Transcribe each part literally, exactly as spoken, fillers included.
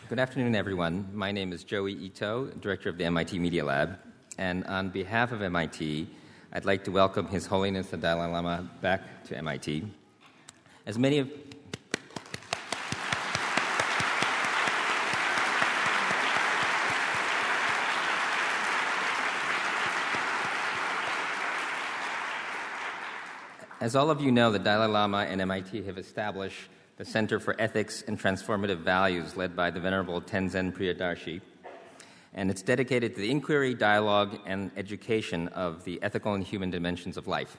Good afternoon, everyone. My name is Joey Ito, Director of the M I T Media Lab. And on behalf of M I T, I'd like to welcome His Holiness the Dalai Lama back to M I T. As many of As all of you know, the Dalai Lama and M I T have established the Center for Ethics and Transformative Values, led by the Venerable Tenzin Priyadarshi. And it's dedicated to the inquiry, dialogue, and education of the ethical and human dimensions of life.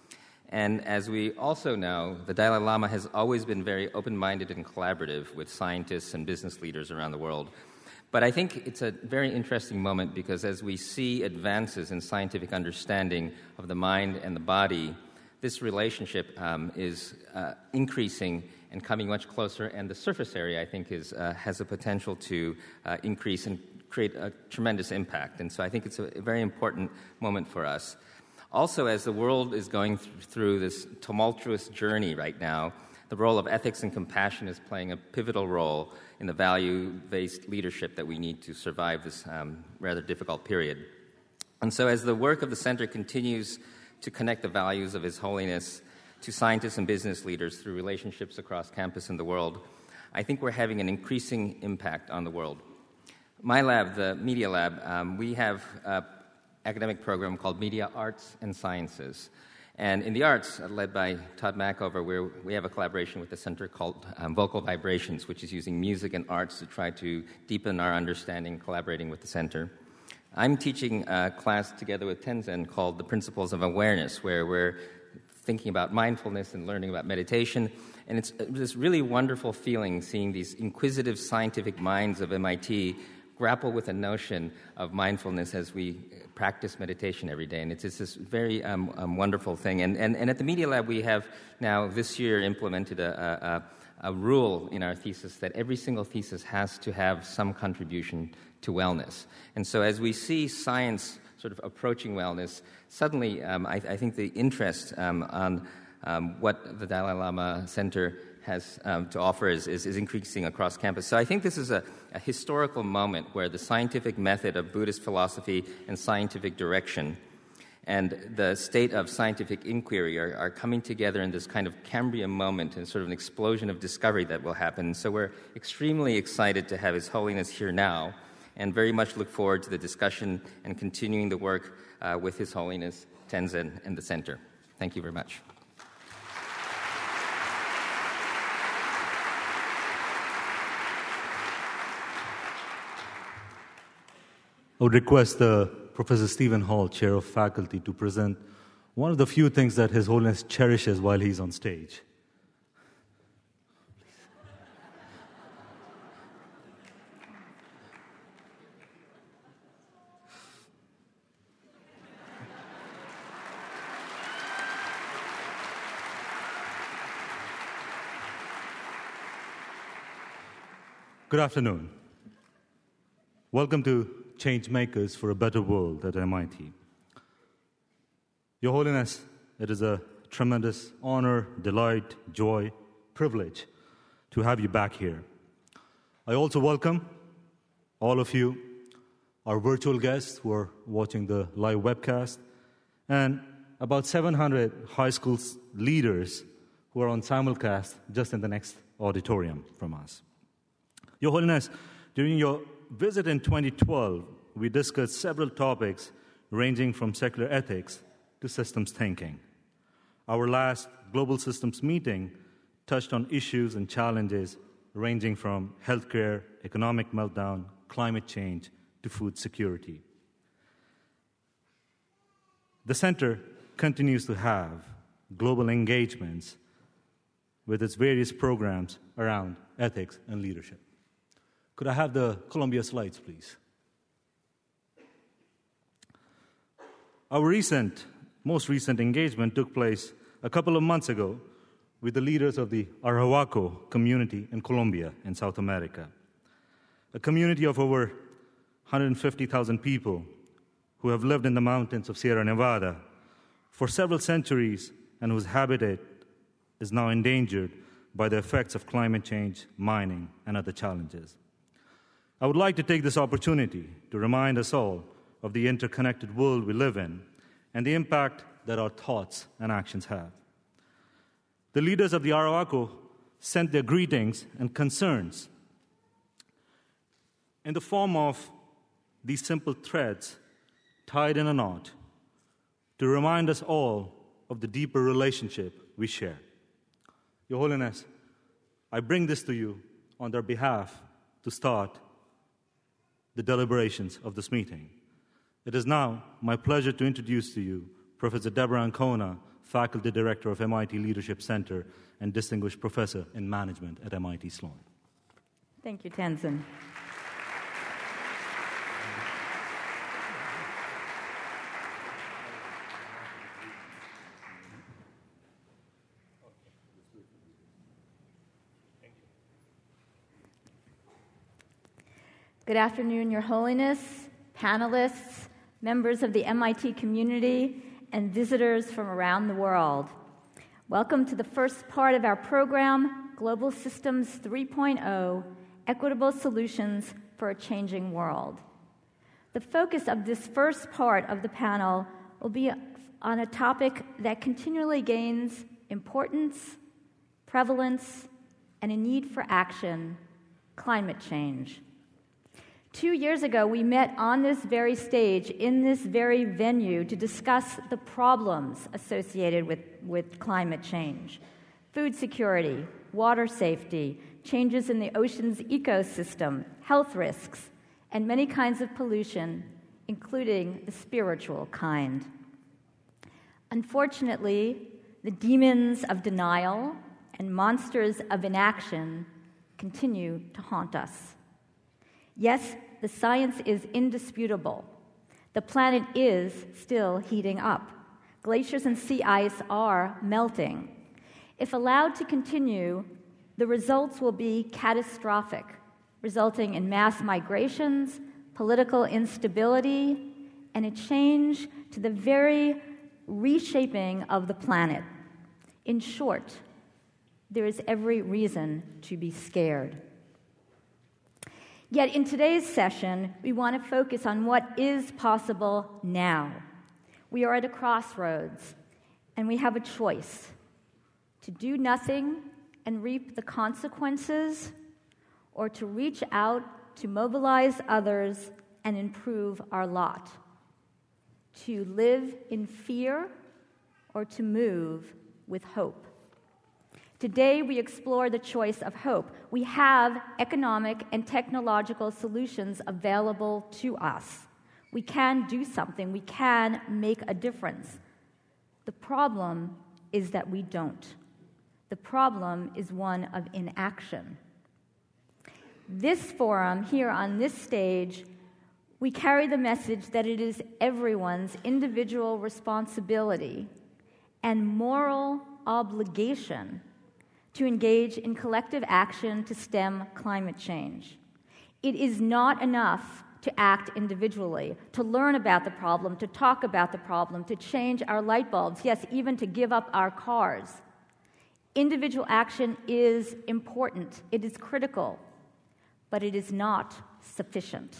And as we also know, the Dalai Lama has always been very open-minded and collaborative with scientists and business leaders around the world. But I think it's a very interesting moment because as we see advances in scientific understanding of the mind and the body, this relationship um, is uh, increasing and coming much closer, and the surface area, I think, is uh, has the potential to uh, increase and create a tremendous impact. And so I think it's a, a very important moment for us. Also, as the world is going th- through this tumultuous journey right now, the role of ethics and compassion is playing a pivotal role in the value-based leadership that we need to survive this um, rather difficult period. And so as the work of the Center continues to connect the values of His Holiness to scientists and business leaders through relationships across campus and the world, I think we're having an increasing impact on the world. My lab, the Media Lab, um, we have an academic program called Media Arts and Sciences. And in the arts, uh, led by Todd Mackover, where we have a collaboration with the center called um, Vocal Vibrations, which is using music and arts to try to deepen our understanding, collaborating with the center. I'm teaching a class together with Tenzin called The Principles of Awareness, where we're thinking about mindfulness and learning about meditation. And it's this really wonderful feeling seeing these inquisitive scientific minds of M I T grapple with a notion of mindfulness as we practice meditation every day. And it's just this very um, um, wonderful thing. And, and, and at the Media Lab, we have now this year implemented a, a, a rule in our thesis that every single thesis has to have some contribution to wellness. And so as we see science sort of approaching wellness, suddenly um, I, I think the interest um, on um, what the Dalai Lama Center has um, to offer is, is, is increasing across campus. So I think this is a, a historical moment where the scientific method of Buddhist philosophy and scientific direction and the state of scientific inquiry are, are coming together in this kind of Cambrian moment and sort of an explosion of discovery that will happen. So we're extremely excited to have His Holiness here now, and very much look forward to the discussion and continuing the work uh, with His Holiness Tenzin and the Center. Thank you very much. I would request uh, Professor Stephen Hall, Chair of Faculty, to present one of the few things that His Holiness cherishes while he's on stage. Good afternoon. Welcome to Change Makers for a Better World at M I T. Your Holiness, it is a tremendous honor, delight, joy, privilege to have you back here. I also welcome all of you, our virtual guests who are watching the live webcast, and about seven hundred high school leaders who are on simulcast just in the next auditorium from us. Your Holiness, during your visit in twenty twelve, we discussed several topics ranging from secular ethics to systems thinking. Our last Global Systems meeting touched on issues and challenges ranging from healthcare, economic meltdown, climate change, to food security. The Center continues to have global engagements with its various programs around ethics and leadership. Could I have the Columbia slides, please? Our recent, most recent engagement took place a couple of months ago with the leaders of the Arahuaco community in Colombia in South America, a community of over one hundred fifty thousand people who have lived in the mountains of Sierra Nevada for several centuries and whose habitat is now endangered by the effects of climate change, mining, and other challenges. I would like to take this opportunity to remind us all of the interconnected world we live in and the impact that our thoughts and actions have. The leaders of the Arhuaco sent their greetings and concerns in the form of these simple threads tied in a knot to remind us all of the deeper relationship we share. Your Holiness, I bring this to you on their behalf to start the deliberations of this meeting. It is now my pleasure to introduce to you Professor Deborah Ancona, Faculty Director of M I T Leadership Center and Distinguished Professor in Management at M I T Sloan. Thank you, Tenzin. Good afternoon, Your Holiness, panelists, members of the M I T community, and visitors from around the world. Welcome to the first part of our program, Global Systems three point oh, Equitable Solutions for a Changing World. The focus of this first part of the panel will be on a topic that continually gains importance, prevalence, and a need for action: climate change. Two years ago, we met on this very stage, in this very venue, to discuss the problems associated with, with climate change: food security, water safety, changes in the ocean's ecosystem, health risks, and many kinds of pollution, including the spiritual kind. Unfortunately, the demons of denial and monsters of inaction continue to haunt us. Yes, the science is indisputable. The planet is still heating up. Glaciers and sea ice are melting. If allowed to continue, the results will be catastrophic, resulting in mass migrations, political instability, and a change to the very reshaping of the planet. In short, there is every reason to be scared. Yet in today's session, we want to focus on what is possible now. We are at a crossroads, and we have a choice: to do nothing and reap the consequences, or to reach out to mobilize others and improve our lot. To live in fear, or to move with hope. Today, we explore the choice of hope. We have economic and technological solutions available to us. We can do something. We can make a difference. The problem is that we don't. The problem is one of inaction. This forum, here on this stage, we carry the message that it is everyone's individual responsibility and moral obligation to engage in collective action to stem climate change. It is not enough to act individually, to learn about the problem, to talk about the problem, to change our light bulbs, yes, even to give up our cars. Individual action is important, it is critical, but it is not sufficient.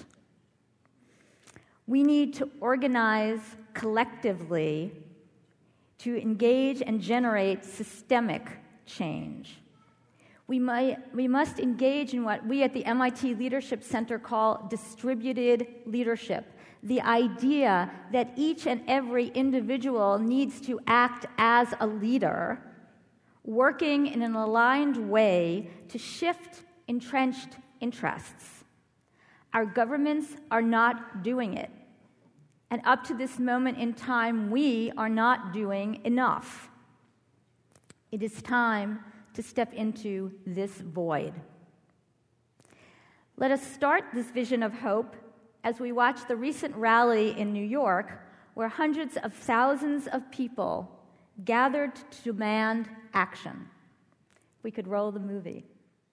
We need to organize collectively to engage and generate systemic change. We, might, we must engage in what we at the M I T Leadership Center call distributed leadership, the idea that each and every individual needs to act as a leader, working in an aligned way to shift entrenched interests. Our governments are not doing it, and up to this moment in time, we are not doing enough. It is time to step into this void. Let us start this vision of hope as we watch the recent rally in New York, where hundreds of thousands of people gathered to demand action. We could roll the movie.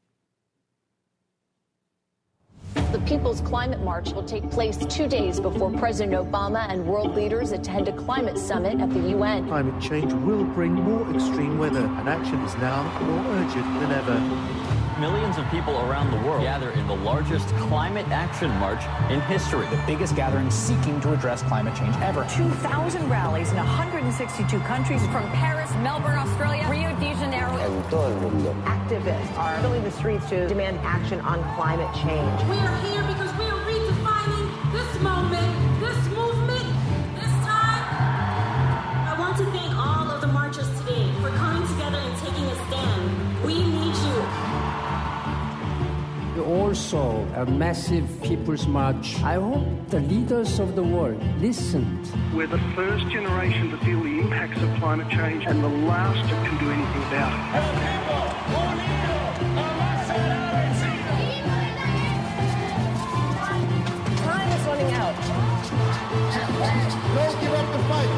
The People's Climate March will take place two days before President Obama and world leaders attend a climate summit at the U N. Climate change will bring more extreme weather, and action is now more urgent than ever. Millions of people around the world gather in the largest climate action march in history. The biggest gathering seeking to address climate change ever. two thousand rallies in one hundred sixty-two countries, from Paris, Melbourne, Australia, Rio de Janeiro. Activists are filling the streets to demand action on climate change. We are here because we are redefining this moment, this movement, this time. I want to thank all of the marchers today for coming together and taking a stand. We need you. Also, a massive people's march. I hope the leaders of the world listened. We're the first generation to feel the impacts of climate change and the last that can do anything about it. Time is running out. Don't give up the fight.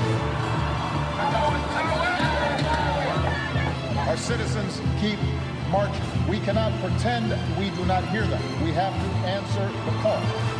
Our citizens keep marching. We cannot pretend we do not hear them. We have to answer the call.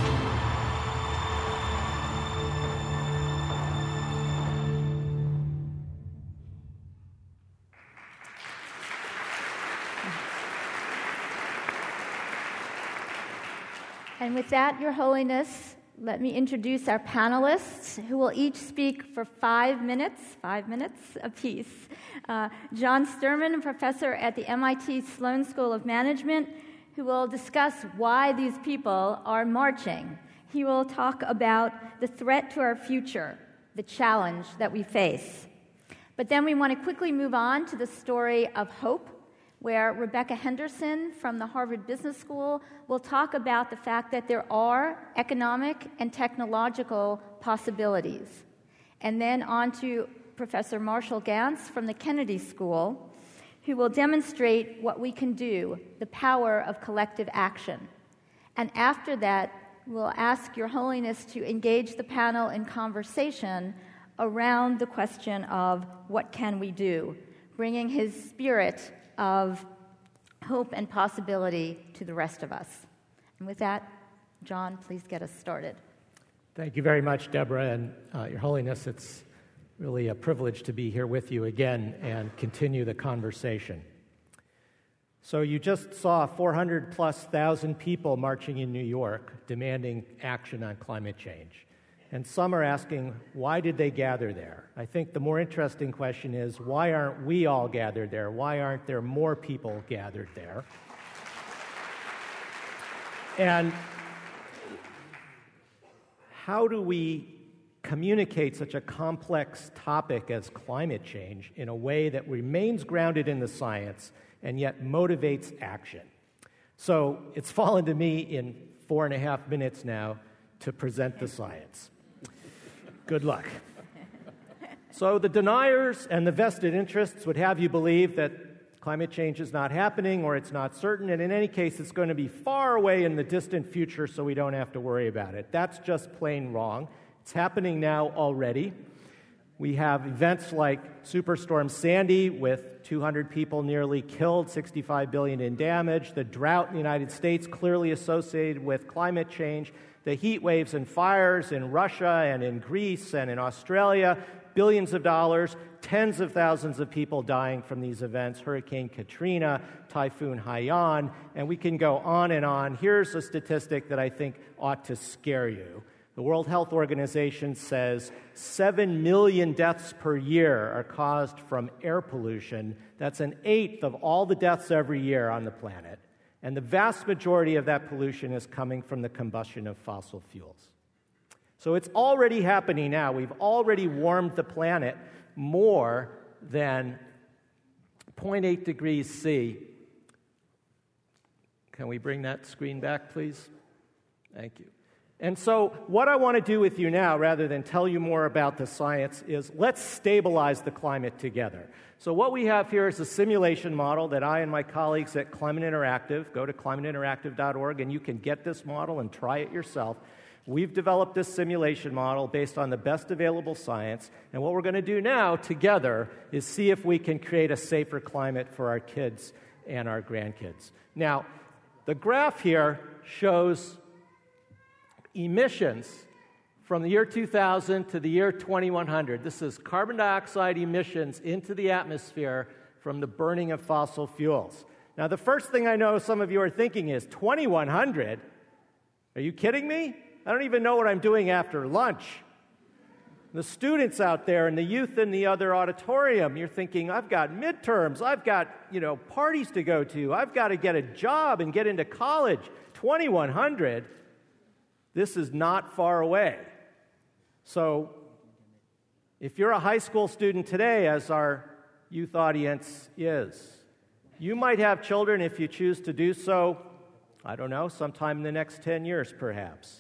And with that, Your Holiness, let me introduce our panelists, who will each speak for five minutes, five minutes apiece. Uh, John Sterman, a professor at the M I T Sloan School of Management, who will discuss why these people are marching. He will talk about the threat to our future, the challenge that we face. But then we want to quickly move on to the story of hope, where Rebecca Henderson from the Harvard Business School will talk about the fact that there are economic and technological possibilities. And then on to Professor Marshall Ganz from the Kennedy School, who will demonstrate what we can do, the power of collective action. And after that, we'll ask Your Holiness to engage the panel in conversation around the question of what can we do, bringing his spirit of hope and possibility to the rest of us. And with that, John, please get us started. Thank you very much, Deborah, and uh, Your Holiness, it's really a privilege to be here with you again and continue the conversation. So you just saw four hundred plus thousand people marching in New York demanding action on climate change. And some are asking, why did they gather there? I think the more interesting question is, why aren't we all gathered there? Why aren't there more people gathered there? And how do we communicate such a complex topic as climate change in a way that remains grounded in the science and yet motivates action? So it's fallen to me in four and a half minutes now to present the science. Good luck. So the deniers and the vested interests would have you believe that climate change is not happening or it's not certain, and in any case, it's going to be far away in the distant future, so we don't have to worry about it. That's just plain wrong. It's happening now already. We have events like Superstorm Sandy with two hundred people nearly killed, sixty-five billion dollars in damage, the drought in the United States clearly associated with climate change, the heat waves and fires in Russia and in Greece and in Australia, billions of dollars, tens of thousands of people dying from these events, Hurricane Katrina, Typhoon Haiyan, and we can go on and on. Here's a statistic that I think ought to scare you. The World Health Organization says seven million deaths per year are caused from air pollution. That's an eighth of all the deaths every year on the planet. And the vast majority of that pollution is coming from the combustion of fossil fuels. So it's already happening now. We've already warmed the planet more than zero point eight degrees C. Can we bring that screen back, please? Thank you. And so what I want to do with you now, rather than tell you more about the science, is let's stabilize the climate together. So what we have here is a simulation model that I and my colleagues at Climate Interactive, go to climate interactive dot org, and you can get this model and try it yourself. We've developed this simulation model based on the best available science, and what we're going to do now together is see if we can create a safer climate for our kids and our grandkids. Now, the graph here shows emissions from the year two thousand to the year twenty-one hundred. This is carbon dioxide emissions into the atmosphere from the burning of fossil fuels. Now, the first thing I know some of you are thinking is, twenty-one hundred? Are you kidding me? I don't even know what I'm doing after lunch. The students out there and the youth in the other auditorium, you're thinking, I've got midterms, I've got, you know, parties to go to, I've got to get a job and get into college. twenty-one hundred? This is not far away. So, if you're a high school student today, as our youth audience is, you might have children if you choose to do so, I don't know, sometime in the next ten years perhaps.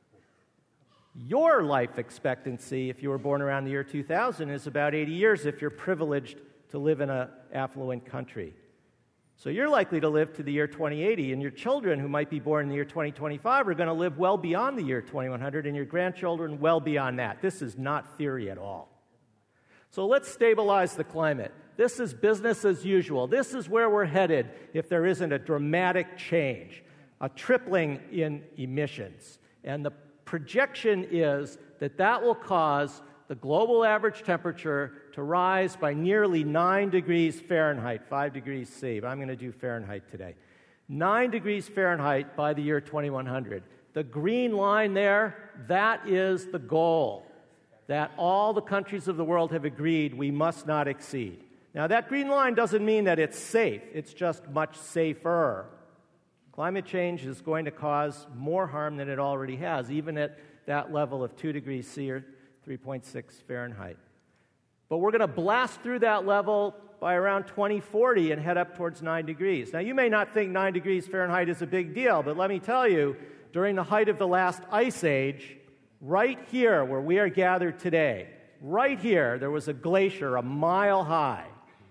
Your life expectancy, if you were born around the year two thousand, is about eighty years if you're privileged to live in an affluent country. So you're likely to live to the year twenty eighty, and your children who might be born in the year twenty twenty-five are going to live well beyond the year twenty-one hundred, and your grandchildren well beyond that. This is not theory at all. So let's stabilize the climate. This is business as usual. This is where we're headed if there isn't a dramatic change, a tripling in emissions. And the projection is that that will cause the global average temperature to rise by nearly nine degrees Fahrenheit, five degrees C, but I'm going to do Fahrenheit today. nine degrees Fahrenheit by the year twenty-one hundred. The green line there, that is the goal that all the countries of the world have agreed we must not exceed. Now, that green line doesn't mean that it's safe. It's just much safer. Climate change is going to cause more harm than it already has, even at that level of two degrees C or three point six Fahrenheit. But we're going to blast through that level by around twenty forty and head up towards nine degrees. Now, you may not think nine degrees Fahrenheit is a big deal, but let me tell you, during the height of the last ice age, right here where we are gathered today, right here, there was a glacier a mile high.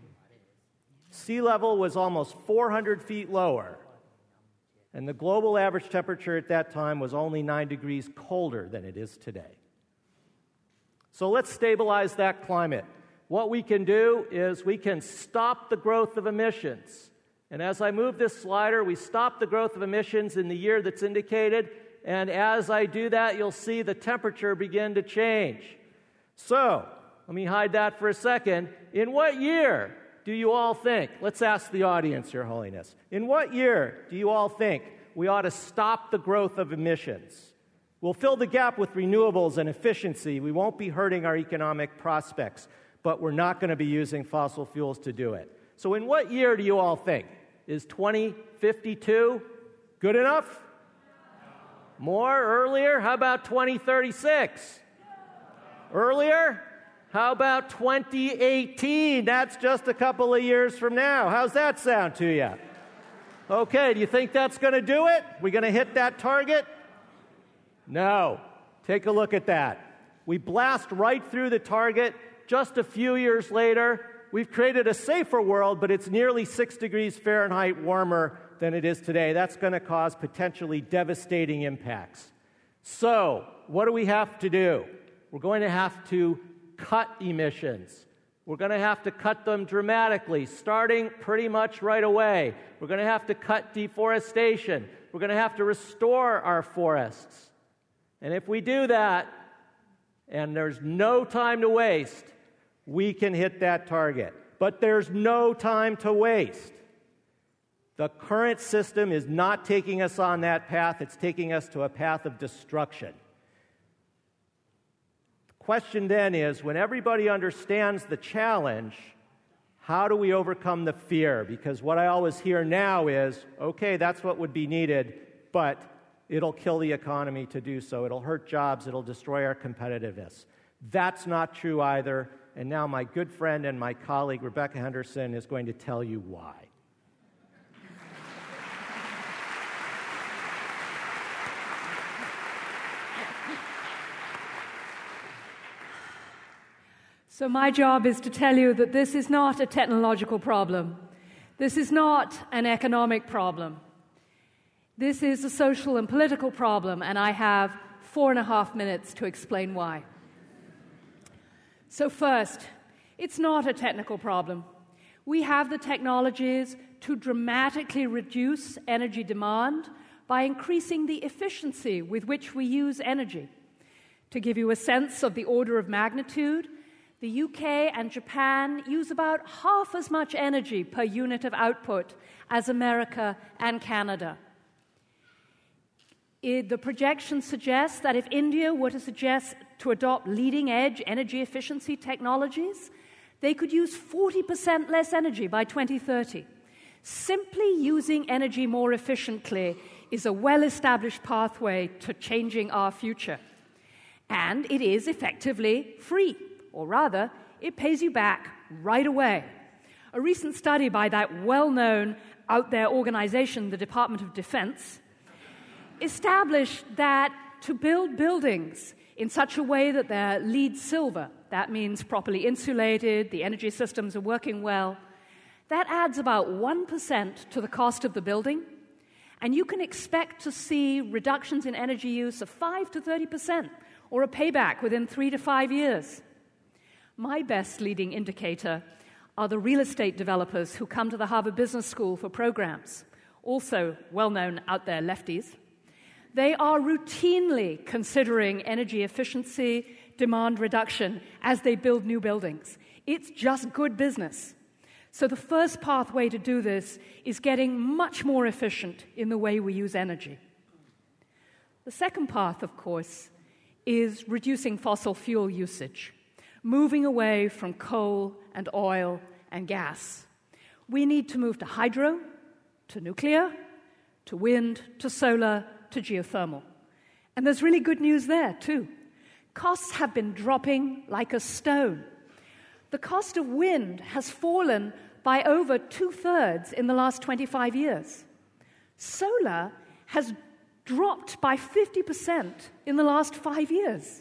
Sea level was almost four hundred feet lower. And the global average temperature at that time was only nine degrees colder than it is today. So let's stabilize that climate. What we can do is we can stop the growth of emissions. And as I move this slider, we stop the growth of emissions in the year that's indicated. And as I do that, you'll see the temperature begin to change. So, let me hide that for a second. In what year do you all think? Let's ask the audience, Your Holiness. In what year do you all think we ought to stop the growth of emissions? We'll fill the gap with renewables and efficiency. We won't be hurting our economic prospects, but we're not going to be using fossil fuels to do it. So in what year do you all think? Is twenty fifty-two good enough? More? Earlier? How about twenty thirty-six? Earlier? How about twenty eighteen? That's just a couple of years from now. How's that sound to you? Okay, do you think that's going to do it? We going to hit that target? No. Take a look at that. We blast right through the target. Just a few years later, we've created a safer world, but it's nearly six degrees Fahrenheit warmer than it is today. That's going to cause potentially devastating impacts. So, what do we have to do? We're going to have to cut emissions. We're going to have to cut them dramatically, starting pretty much right away. We're going to have to cut deforestation. We're going to have to restore our forests. And if we do that, and there's no time to waste, we can hit that target. But there's no time to waste. The current system is not taking us on that path. It's taking us to a path of destruction. Question then is, when everybody understands the challenge, how do we overcome the fear? Because what I always hear now is, okay, that's what would be needed, but it'll kill the economy to do so. It'll hurt jobs. It'll destroy our competitiveness. That's not true either. And now my good friend and my colleague, Rebecca Henderson, is going to tell you why. So my job is to tell you that this is not a technological problem. This is not an economic problem. This is a social and political problem, and I have four and a half minutes to explain why. So first, it's not a technical problem. We have the technologies to dramatically reduce energy demand by increasing the efficiency with which we use energy. To give you a sense of the order of magnitude, The U K and Japan use about half as much energy per unit of output as America and Canada. It, the projections suggest that if India were to suggest to adopt leading-edge energy efficiency technologies, they could use forty percent less energy by twenty thirty. Simply using energy more efficiently is a well-established pathway to changing our future. And it is effectively free, or rather, it pays you back right away. A recent study by that well-known out-there organization, the Department of Defense, established that to build buildings in such a way that they're LEED silver, that means properly insulated, the energy systems are working well, that adds about one percent to the cost of the building, and you can expect to see reductions in energy use of five to thirty percent, or a payback within three to five years. My best leading indicator are the real estate developers who come to the Harvard Business School for programs, also well-known out there lefties. They are routinely considering energy efficiency, demand reduction as they build new buildings. It's just good business. So the first pathway to do this is getting much more efficient in the way we use energy. The second path, of course, is reducing fossil fuel usage, moving away from coal and oil and gas. We need to move to hydro, to nuclear, to wind, to solar, to geothermal. And there's really good news there, too. Costs have been dropping like a stone. The cost of wind has fallen by over two-thirds in the last twenty-five years. Solar has dropped by fifty percent in the last five years.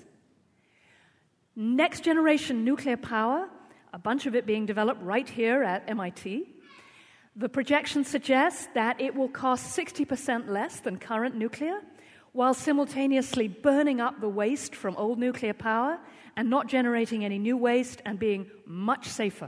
Next-generation nuclear power, a bunch of it being developed right here at M I T. The projections suggest that it will cost sixty percent less than current nuclear, while simultaneously burning up the waste from old nuclear power and not generating any new waste and being much safer.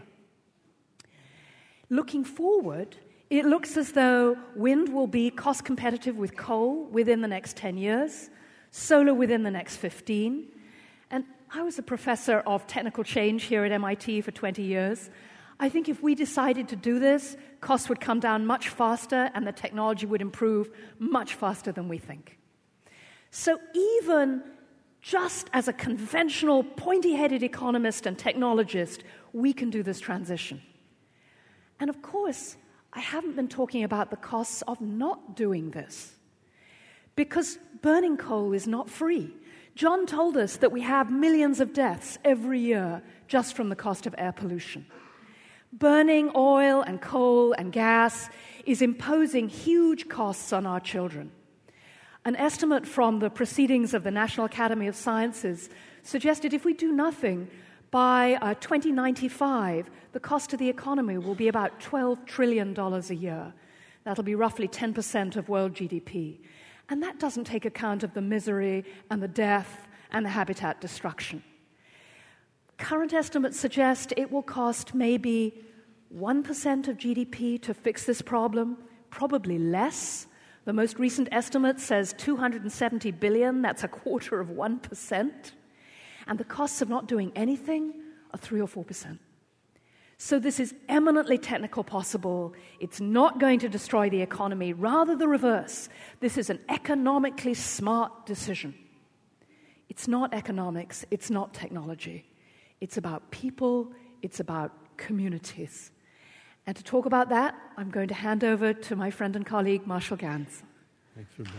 Looking forward, it looks as though wind will be cost competitive with coal within the next ten years, solar within the next fifteen. And I was a professor of technical change here at M I T for twenty years. I think if we decided to do this, costs would come down much faster and the technology would improve much faster than we think. So even just as a conventional, pointy-headed economist and technologist, we can do this transition. And of course, I haven't been talking about the costs of not doing this, because burning coal is not free. John told us that we have millions of deaths every year just from the cost of air pollution. Burning oil and coal and gas is imposing huge costs on our children. An estimate from the proceedings of the National Academy of Sciences suggested if we do nothing, by uh, twenty ninety-five, the cost to the economy will be about twelve trillion dollars a year. That'll be roughly ten percent of world G D P. And that doesn't take account of the misery and the death and the habitat destruction. Current estimates suggest it will cost maybe one percent of G D P to fix this problem, probably less. The most recent estimate says two hundred seventy billion dollars, that's a quarter of one percent. And the costs of not doing anything are three or four percent. So this is eminently technical possible. It's not going to destroy the economy, rather the reverse. This is an economically smart decision. It's not economics, it's not technology. It's about people, it's about communities. And to talk about that, I'm going to hand over to my friend and colleague, Marshall Ganz. Thanks, Rebecca.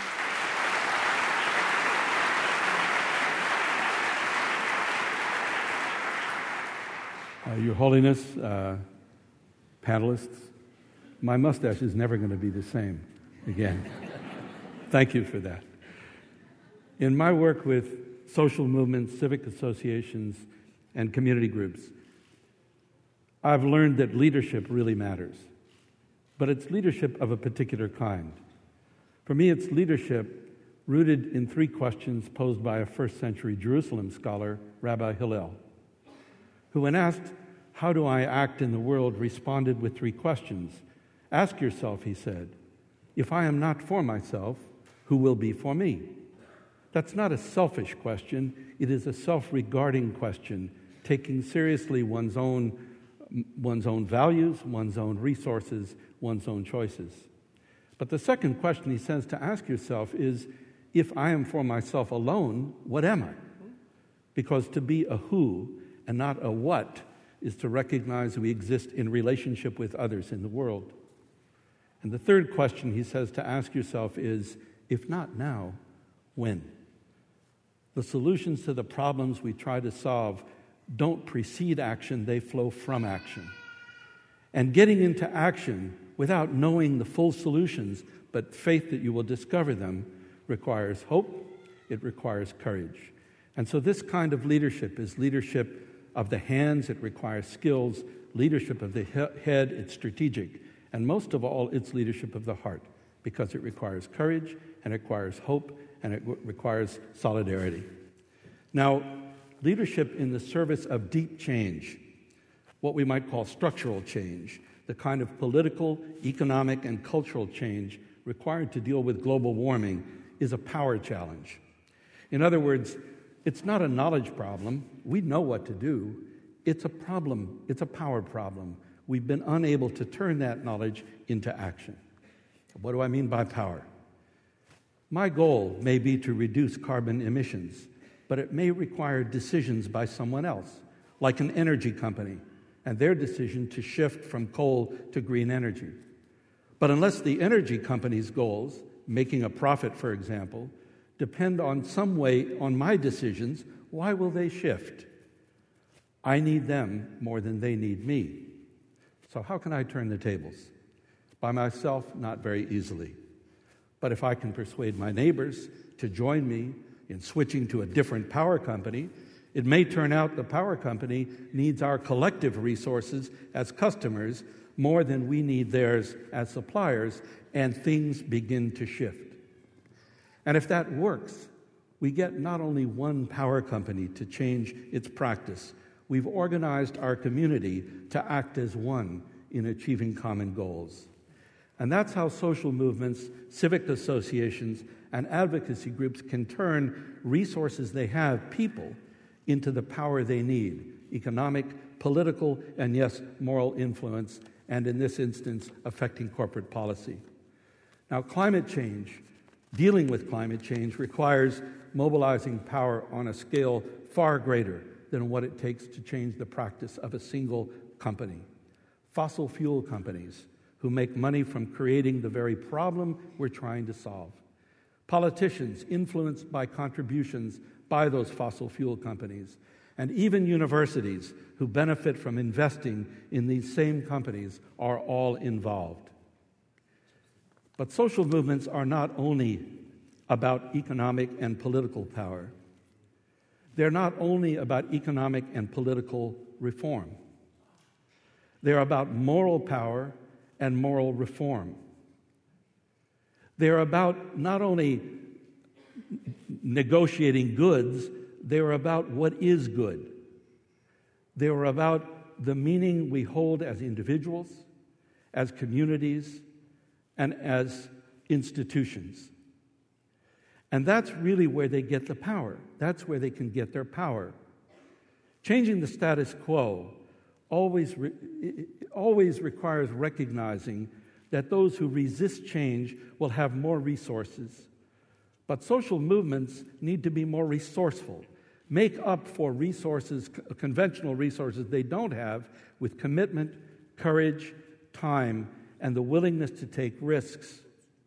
Uh, Your Holiness, uh, panelists, my mustache is never going to be the same again. Thank you for that. In my work with social movements, civic associations, and community groups, I've learned that leadership really matters, but it's leadership of a particular kind. For me, it's leadership rooted in three questions posed by a first century Jerusalem scholar, Rabbi Hillel, who, when asked, "How do I act in the world?" responded with three questions. Ask yourself, he said, if I am not for myself, who will be for me? That's not a selfish question, it is a self-regarding question, taking seriously one's own, one's own values, one's own resources, one's own choices. But the second question he says to ask yourself is, if I am for myself alone, what am I? Because to be a who and not a what is to recognize we exist in relationship with others in the world. And the third question he says to ask yourself is, if not now, when? The solutions to the problems we try to solve don't precede action, they flow from action. And getting into action without knowing the full solutions, but faith that you will discover them, requires hope, it requires courage. And so this kind of leadership is leadership of the hands, it requires skills, leadership of the he- head, it's strategic, and most of all, it's leadership of the heart, because it requires courage, and it requires hope, and it w- requires solidarity. Now, leadership in the service of deep change, what we might call structural change, the kind of political, economic, and cultural change required to deal with global warming, is a power challenge. In other words, it's not a knowledge problem. We know what to do. It's a problem. It's a power problem. We've been unable to turn that knowledge into action. What do I mean by power? My goal may be to reduce carbon emissions, but it may require decisions by someone else, like an energy company, and their decision to shift from coal to green energy. But unless the energy company's goals, making a profit, for example, depend on some way on my decisions, why will they shift? I need them more than they need me. So how can I turn the tables? By myself, not very easily. But if I can persuade my neighbors to join me in switching to a different power company, it may turn out the power company needs our collective resources as customers more than we need theirs as suppliers, and things begin to shift. And if that works, we get not only one power company to change its practice, we've organized our community to act as one in achieving common goals. And that's how social movements, civic associations, and advocacy groups can turn resources they have, people, into the power they need, economic, political, and yes, moral influence, and in this instance, affecting corporate policy. Now, climate change, dealing with climate change, requires mobilizing power on a scale far greater than what it takes to change the practice of a single company. Fossil fuel companies who make money from creating the very problem we're trying to solve. Politicians influenced by contributions by those fossil fuel companies, and even universities who benefit from investing in these same companies are all involved. But social movements are not only about economic and political power. They're not only about economic and political reform. They're about moral power and moral reform. They're about not only negotiating goods, they're about what is good. They're about the meaning we hold as individuals, as communities, and as institutions. And that's really where they get the power. That's where they can get their power. Changing the status quo always, re- always requires recognizing that those who resist change will have more resources. But social movements need to be more resourceful, make up for resources, conventional resources they don't have, with commitment, courage, time, and the willingness to take risks,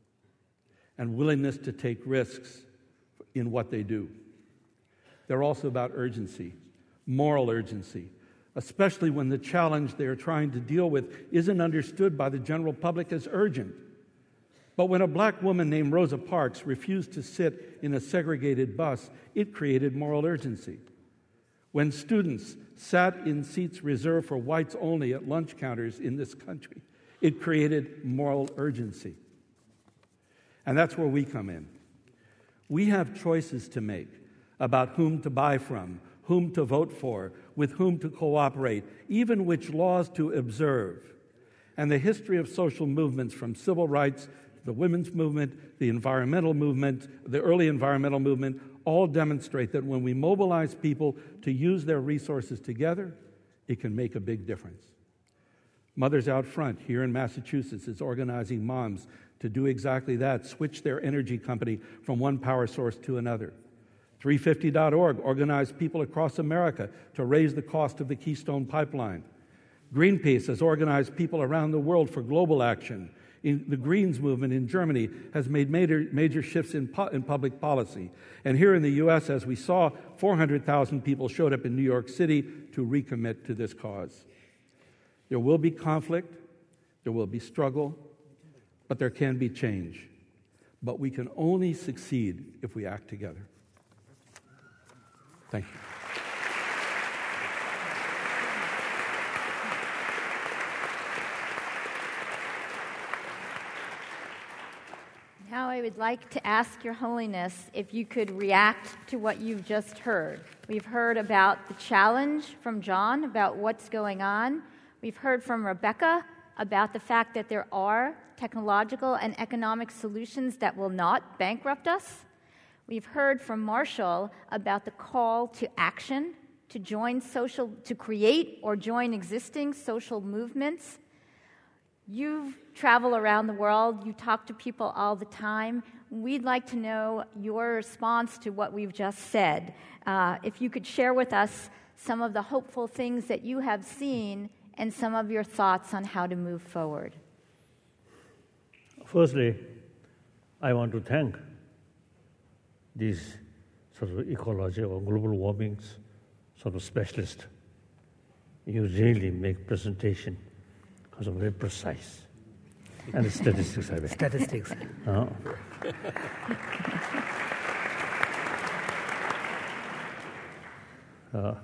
and willingness to take risks in what they do. They're also about urgency, moral urgency, especially when the challenge they are trying to deal with isn't understood by the general public as urgent. But when a black woman named Rosa Parks refused to sit in a segregated bus, it created moral urgency. When students sat in seats reserved for whites only at lunch counters in this country, it created moral urgency. And that's where we come in. We have choices to make about whom to buy from, whom to vote for, with whom to cooperate, even which laws to observe. And the history of social movements from civil rights the women's movement, the environmental movement, the early environmental movement, all demonstrate that when we mobilize people to use their resources together, it can make a big difference. Mothers Out Front here in Massachusetts is organizing moms to do exactly that, switch their energy company from one power source to another. three fifty dot org organized people across America to raise the cost of the Keystone Pipeline. Greenpeace has organized people around the world for global action. In the Greens movement in Germany has made major, major shifts in, pu- in public policy. And here in the U S, as we saw, four hundred thousand people showed up in New York City to recommit to this cause. There will be conflict, there will be struggle, but there can be change. But we can only succeed if we act together. Thank you. Now I would like to ask Your Holiness if you could react to what you've just heard. We've heard about the challenge from John, about what's going on. We've heard from Rebecca about the fact that there are technological and economic solutions that will not bankrupt us. We've heard from Marshall about the call to action, to join social, to create or join existing social movements. You travel around the world, you talk to people all the time. We'd like to know your response to what we've just said. Uh, if you could share with us some of the hopeful things that you have seen and some of your thoughts on how to move forward. Firstly, I want to thank these sort of ecology or global warming sort of specialists. You really make presentation because of very precise. And statistics, I mean. Statistics. Uh, uh,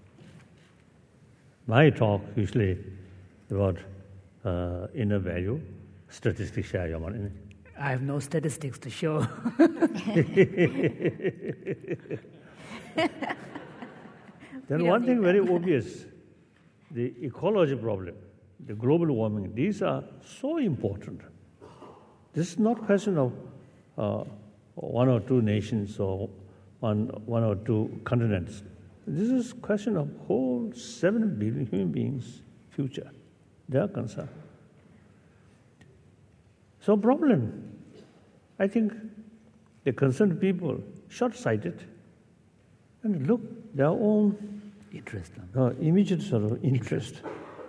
my talk usually about uh, inner value, statistics. I have no statistics to show. Then one thing very obvious, the ecology problem, the global warming, these are so important. This is not a question of uh, one or two nations or one, one or two continents. This is a question of whole seven billion human beings' future. They are concerned. So problem, I think the concerned people, short-sighted, and look their own interest, uh, immediate sort of interest.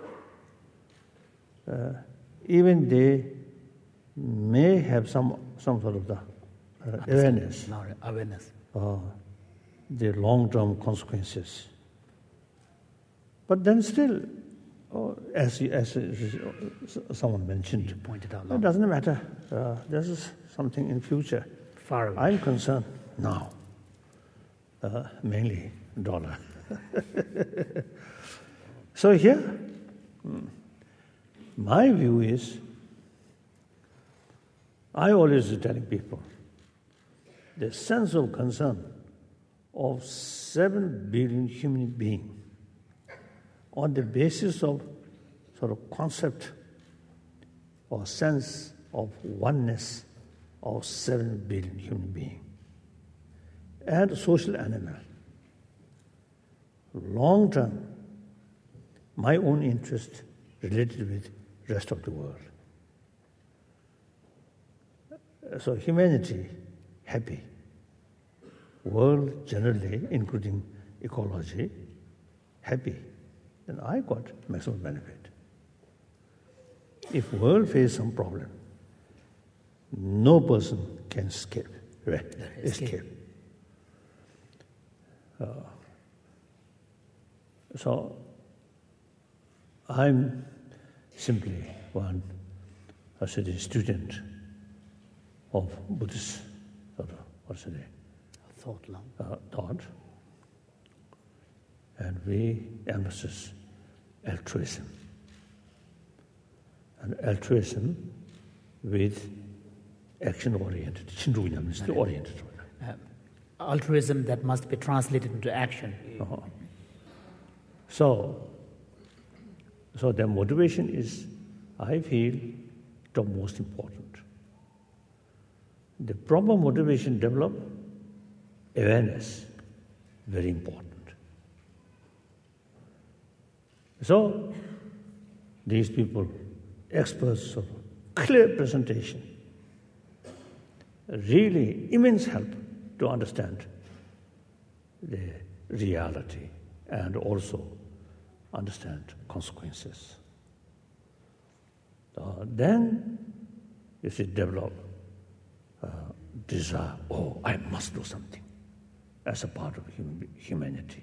Uh, even they may have some some sort of the uh, awareness, no, awareness, uh, the long-term consequences. But then still, oh, as as someone mentioned, you pointed out, it doesn't matter. Uh, this is something in future. Far away. I'm concerned now, uh, mainly dollar. So here. Hmm, my view is, I always telling people, the sense of concern of seven billion human beings on the basis of sort of concept or sense of oneness of seven billion human beings and social animal. Long term, my own interest related with rest of the world. So humanity happy, world generally, including ecology, happy, then I got maximum benefit. If world face some problem, no person can escape. Right? Escape. escape. Uh, so I'm simply one, I said, a student of Buddhist sort of, what's the name? Thought, uh, thought. And we emphasize altruism. And altruism with action-oriented, oriented. Uh, altruism that must be translated into action. Uh-huh. So, so the motivation is, I feel, the most important. the proper motivation develop, awareness, very important. So, these people, experts of clear presentation, really immense help to understand the reality and also understand consequences. Uh, then, you see, develop uh, desire, oh, I must do something as a part of human, humanity.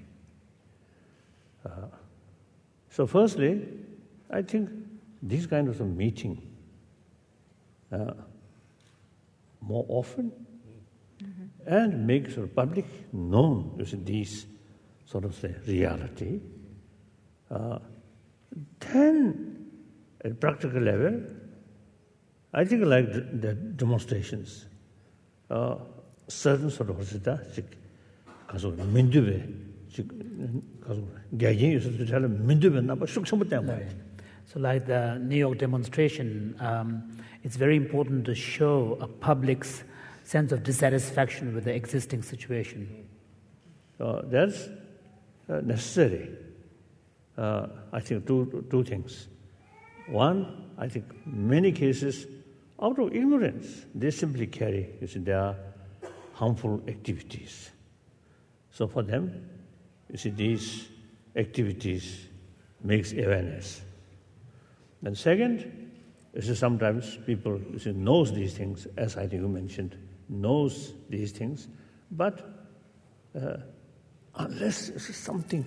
Uh, so firstly, I think these kinds of a meeting uh, more often mm-hmm. and make sort of public known you see, these sort of say reality. Uh, then, at practical level, I think like the, the demonstrations, uh, certain sort of because of mindube, because of gagging, you should tell them mindube, but shook some them. So, like the New York demonstration, um, it's very important to show a public's sense of dissatisfaction with the existing situation. Uh, that's uh, necessary. Uh, I think two two things. One, I think many cases, out of ignorance, they simply carry, you see, their harmful activities. So for them, you see, these activities makes awareness. And second, you see, sometimes people you see, knows these things, as I think you mentioned, knows these things, but uh, unless you see, something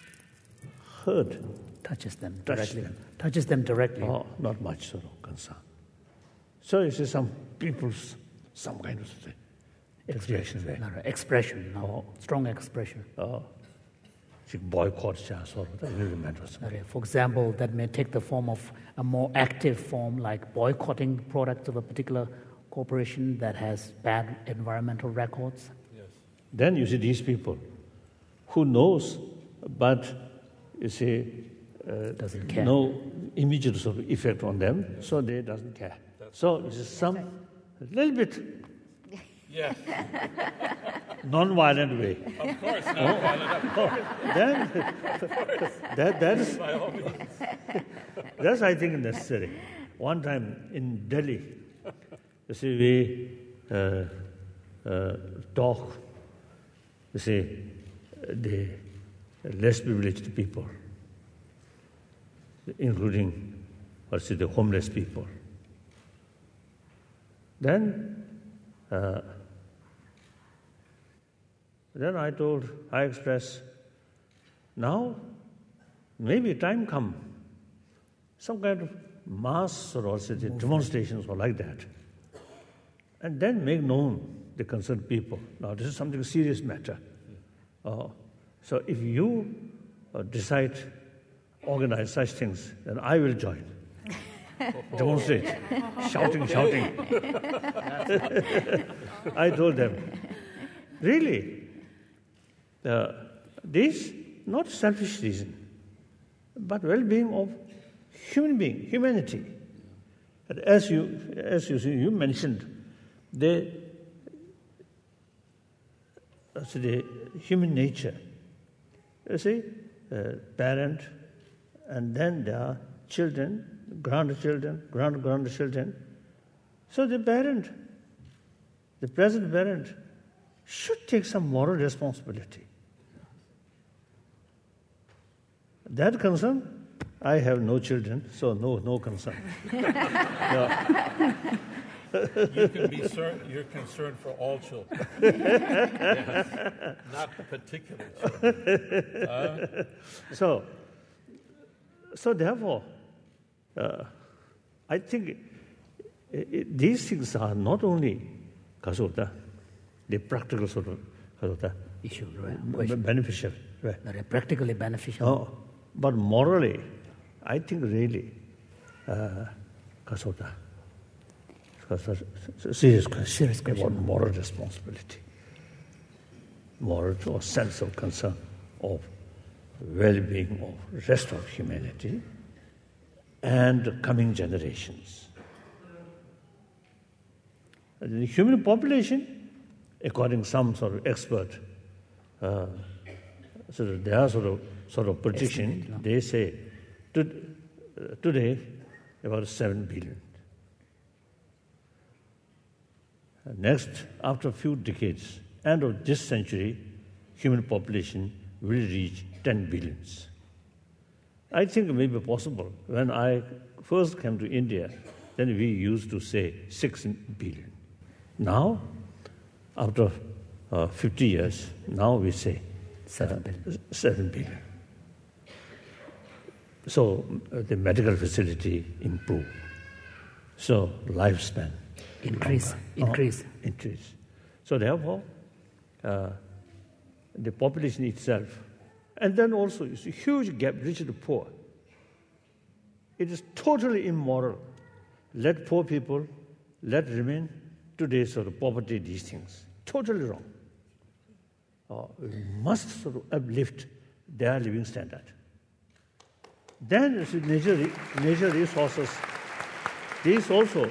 heard, touches them touch directly. Them. Touches them directly. Oh, not much sort of concern. So you see, some people's some kind of say, expression, no, no, expression, no, oh. strong expression. Oh, boycott, sort of. That really matters. For example, that may take the form of a more active form, like boycotting products of a particular corporation that has bad environmental records. Yes. Then you see these people who knows, but you see, uh, doesn't care. No immediate sort of effect on them, so they doesn't care. That's so it's some a little bit, yes, non-violent way. Of course, non-violent. Oh, oh, then that that is that's I think necessary. One time in Delhi, you see, we uh, uh, talk. You see, the less privileged people, including, let's say, the homeless people. Then, uh, then I told, I expressed, now maybe time come, some kind of mass or also the demonstrations or like that, and then make known the concerned people. Now this is something serious matter. Uh, so if you uh, decide organize such things, then I will join. Demonstrate, shouting, Okay. shouting. I told them, really, uh, this not selfish reason, but well-being of human being, humanity. And as you, as you see, you mentioned, the, so the human nature. You see, uh, parent, and then there are children, grandchildren, grand-grandchildren. So the parent, the present parent, should take some moral responsibility. That concern, I have no children, so no, no concern. Yeah. You can be certain you're concerned for all children, yes, not particular children. Uh, so, so therefore, uh, I think it, it, these things are not only because of the, the practical sort of, because of the issue, right? b- beneficial, right? That are practically beneficial. Oh, but morally, I think really, because uh, of the serious question, serious question about moral responsibility, moral or sense of concern of well-being of the rest of humanity and coming generations. The human population, according to some sort of expert, uh, so they are sort of sort of prediction. They say to, uh, today about seven billion. Next, after a few decades, end of this century, human population will reach ten billions. I think it may be possible. When I first came to India, then we used to say six billion. Now, after uh, fifty years, now we say seven billion. Seven billion. So uh, the medical facility improve. So lifespan increase, increase, uh, increase. So therefore, uh, the population itself, and then also it's a huge gap, rich to poor. It is totally immoral. Let poor people, let remain today's sort of poverty, these things. Totally wrong. Uh, we must sort of uplift their living standard. Then it's nature, nature resources. These also,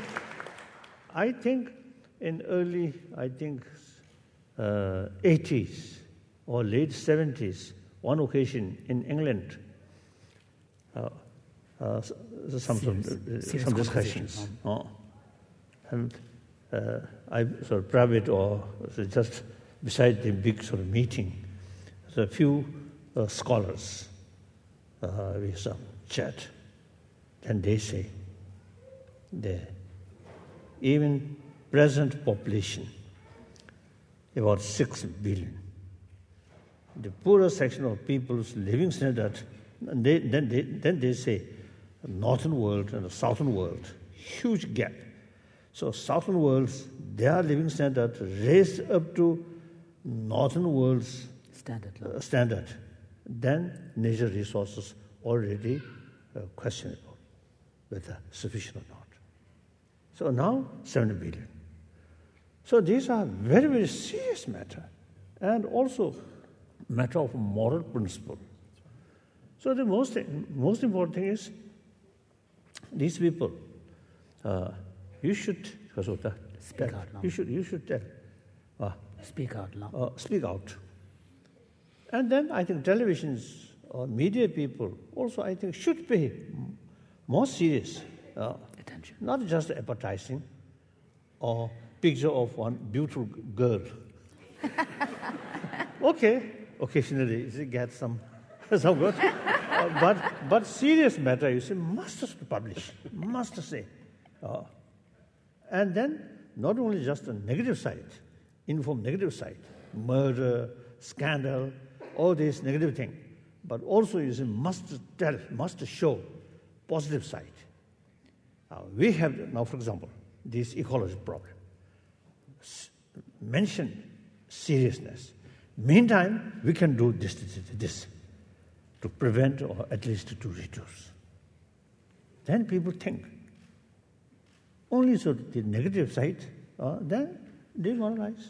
I think in early, I think, uh, eighties or late seventies, one occasion in England, uh, uh, some, serious, some, serious some discussions. Oh. And uh, I sort of private or just beside the big sort of meeting, there's a few uh, scholars. Uh, we some chat, and they say the even present population about six billion. The poorer section of people's living standard, and they, then they then they say the northern world and the southern world, huge gap. So southern world's their living standard raised up to northern world's standard. Uh, standard. Then nature resources already uh, questionable whether sufficient or not. So now seven billion. So these are very, very serious matter, and also matter of moral principle. So the most most important thing is these people. Uh, you should speak tell, out loud. You should you should tell. Uh, speak out loud. Uh, speak out. And then I think televisions or media people also, I think, should pay more serious uh, attention. Not just advertising or picture of one beautiful girl. Okay, occasionally it gets some, some good. uh, but, but serious matter, you see, must publish, must say. Uh, and then not only just the negative side, inform negative side, murder, scandal, all these negative things, but also you see, must tell, must show positive side. Uh, we have now, for example, this ecology problem. S- mention seriousness. Meantime, we can do this, this, this to prevent or at least to reduce. Then people think. Only so the negative side, uh, then demoralize.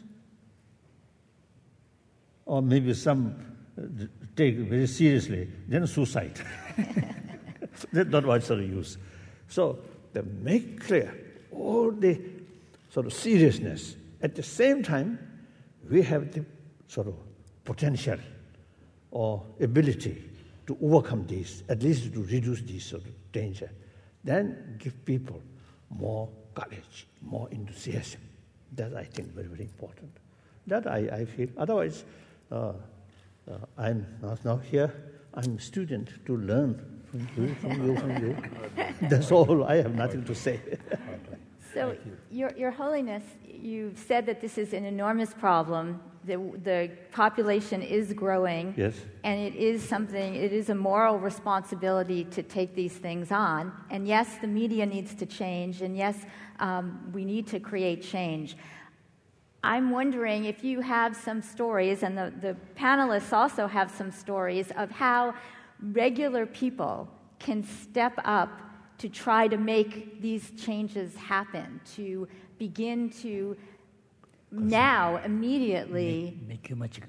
Or maybe some uh, take very seriously, then suicide. That's not what sort of use. So they make clear all the sort of seriousness. At the same time, we have the sort of potential or ability to overcome this, at least to reduce this sort of danger. Then give people more courage, more enthusiasm. That I think very, very important. That I, I feel. Otherwise, uh, uh, I'm not now here. I'm a student to learn from you, from you, from you. That's all. I have nothing to say. So, Your, Your Holiness, you've said that this is an enormous problem. The, the population is growing. Yes. And it is something, it is a moral responsibility to take these things on. And yes, the media needs to change. And yes, um, we need to create change. I'm wondering if you have some stories, and the, the panelists also have some stories, of how regular people can step up to try to make these changes happen, to begin to now, immediately, make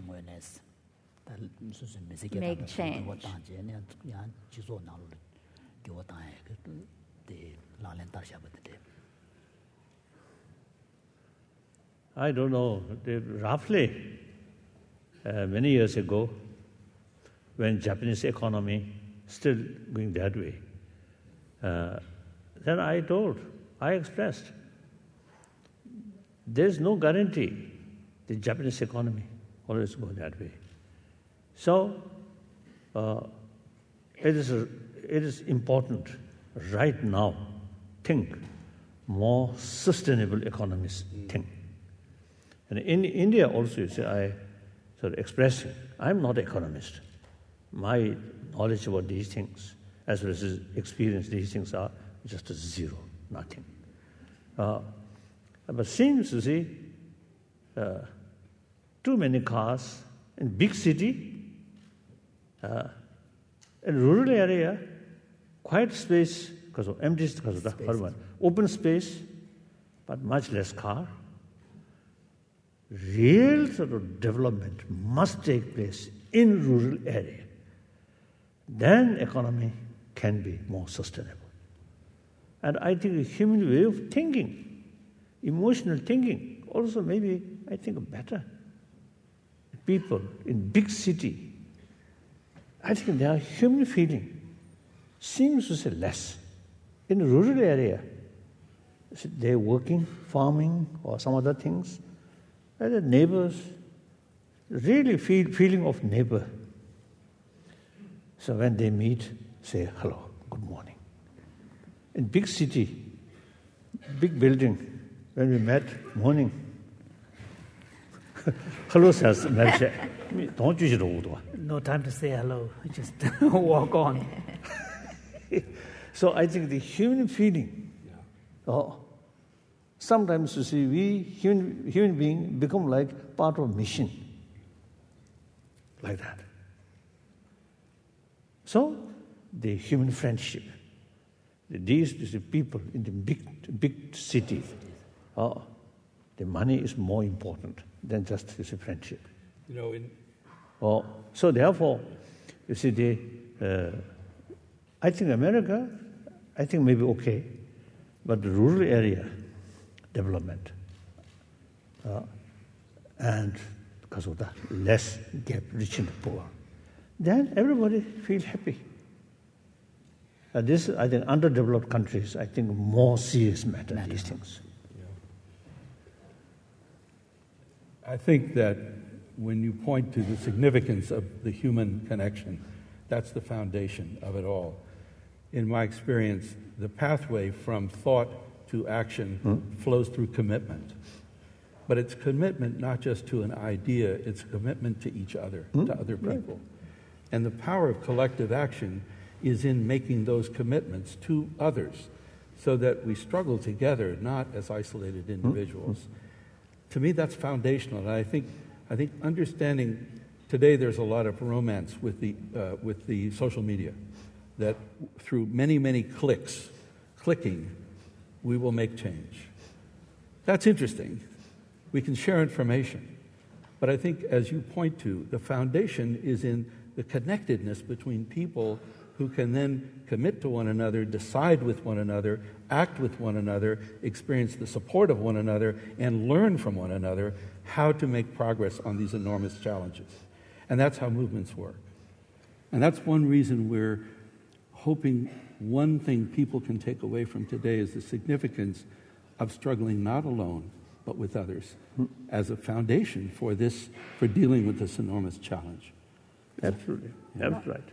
change. I don't know, roughly uh, many years ago, when Japanese economy still going that way, uh, then I told, I expressed, there's no guarantee the Japanese economy always go that way. So uh, it is a, it is important right now think more sustainable economies think. And in India also, you see, I sort of expressing, I'm not an economist. My knowledge about these things, as well as experience, these things are just a zero, nothing. Uh, but since, you see, uh, too many cars in big city, uh, in rural area, quiet space, because of empty, because of the urban, open space, but much less car. Real sort of development must take place in rural area. Then economy can be more sustainable. And I think a human way of thinking, emotional thinking, also maybe, I think, better. People in big city, I think their human feeling seems to say less. In rural area, they're working, farming, or some other things. And the neighbors really feel feeling of neighbor. So when they meet, say hello, good morning. In big city, big building, when we met, morning. Hello, sir. Don't you know? No time to say hello. Just walk on. So I think the human feeling, oh, sometimes you see we human human beings become like part of a mission, like that. So the human friendship, these, these people in the big big cities, oh, the money is more important than just this friendship. You know, in oh, so therefore, you see the. Uh, I think America, I think maybe okay, but the rural area development, uh, and because of that, less gap rich and poor, then everybody feels happy. Uh, this, I think, underdeveloped countries, I think, more serious matter, matter. These things. I think that when you point to the significance of the human connection, that's the foundation of it all. In my experience, the pathway from thought to action hmm? flows through commitment. But it's commitment not just to an idea, it's commitment to each other, hmm? to other people. Right. And the power of collective action is in making those commitments to others so that we struggle together, not as isolated individuals. Hmm? To me, that's foundational. And I think, I think understanding, today there's a lot of romance with the, uh, with the social media, that through many, many clicks, clicking, we will make change. That's interesting. We can share information. But I think, as you point to, the foundation is in the connectedness between people who can then commit to one another, decide with one another, act with one another, experience the support of one another, and learn from one another how to make progress on these enormous challenges. And that's how movements work. And that's one reason we're hoping one thing people can take away from today is the significance of struggling not alone, but with others, as a foundation for this, for dealing with this enormous challenge. Absolutely. That's right.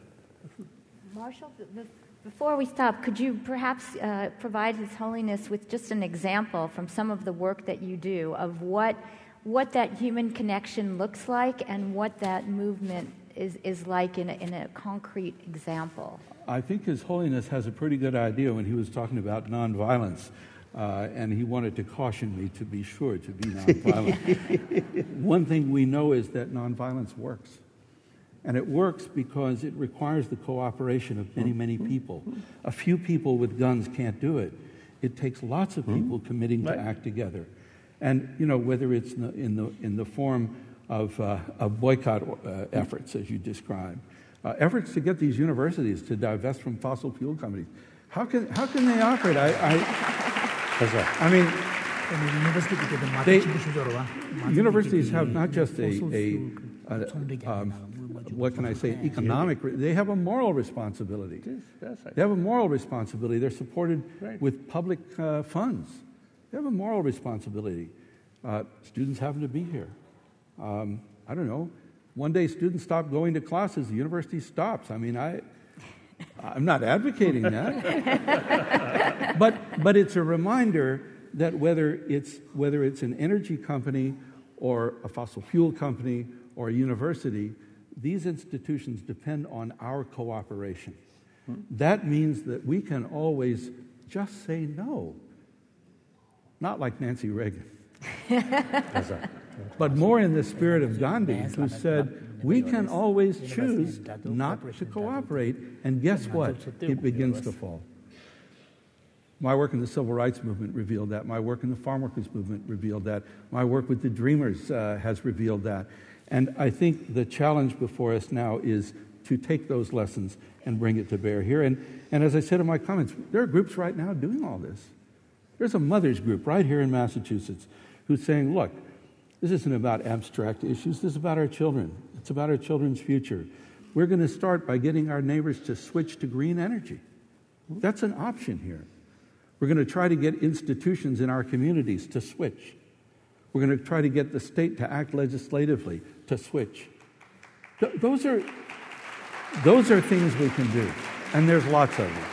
Marshall, b- before we stop, could you perhaps uh, provide His Holiness with just an example from some of the work that you do of what what that human connection looks like and what that movement is, is like in a, in a concrete example? I think His Holiness has a pretty good idea when he was talking about nonviolence, uh, and he wanted to caution me to be sure to be nonviolent. One thing we know is that nonviolence works. And it works because it requires the cooperation of many, many people. A few people with guns can't do it. It takes lots of people committing to act together. And, you know, whether it's in the, in the, in the form of, uh, of boycott uh, efforts, as you described, uh, efforts to get these universities to divest from fossil fuel companies. How can, how can they operate? I, I, I mean, They, universities have not just a, a, a um, what can I say, economic, they have a moral responsibility. They have a moral responsibility. They're supported with public uh, funds. They have a moral responsibility. Uh, students happen to be here. Um, I don't know. One day students stop going to classes, the university stops. I mean, I, I'm not advocating that. but, but it's a reminder that whether it's, whether it's an energy company or a fossil fuel company or a university, these institutions depend on our cooperation. Hmm. That means that we can always just say no. Not like Nancy Reagan. But more in the spirit of Gandhi, who said, we can always choose not to cooperate, and guess what? It begins to fall. My work in the civil rights movement revealed that. My work in the farm workers movement revealed that. My work with the Dreamers uh, has revealed that. And I think the challenge before us now is to take those lessons and bring it to bear here. And, and as I said in my comments, there are groups right now doing all this. There's a mothers group right here in Massachusetts who's saying, look, this isn't about abstract issues. This is about our children. It's about our children's future. We're going to start by getting our neighbors to switch to green energy. That's an option here. We're going to try to get institutions in our communities to switch. We're going to try to get the state to act legislatively to switch. Th- those are, those are things we can do, and there's lots of them.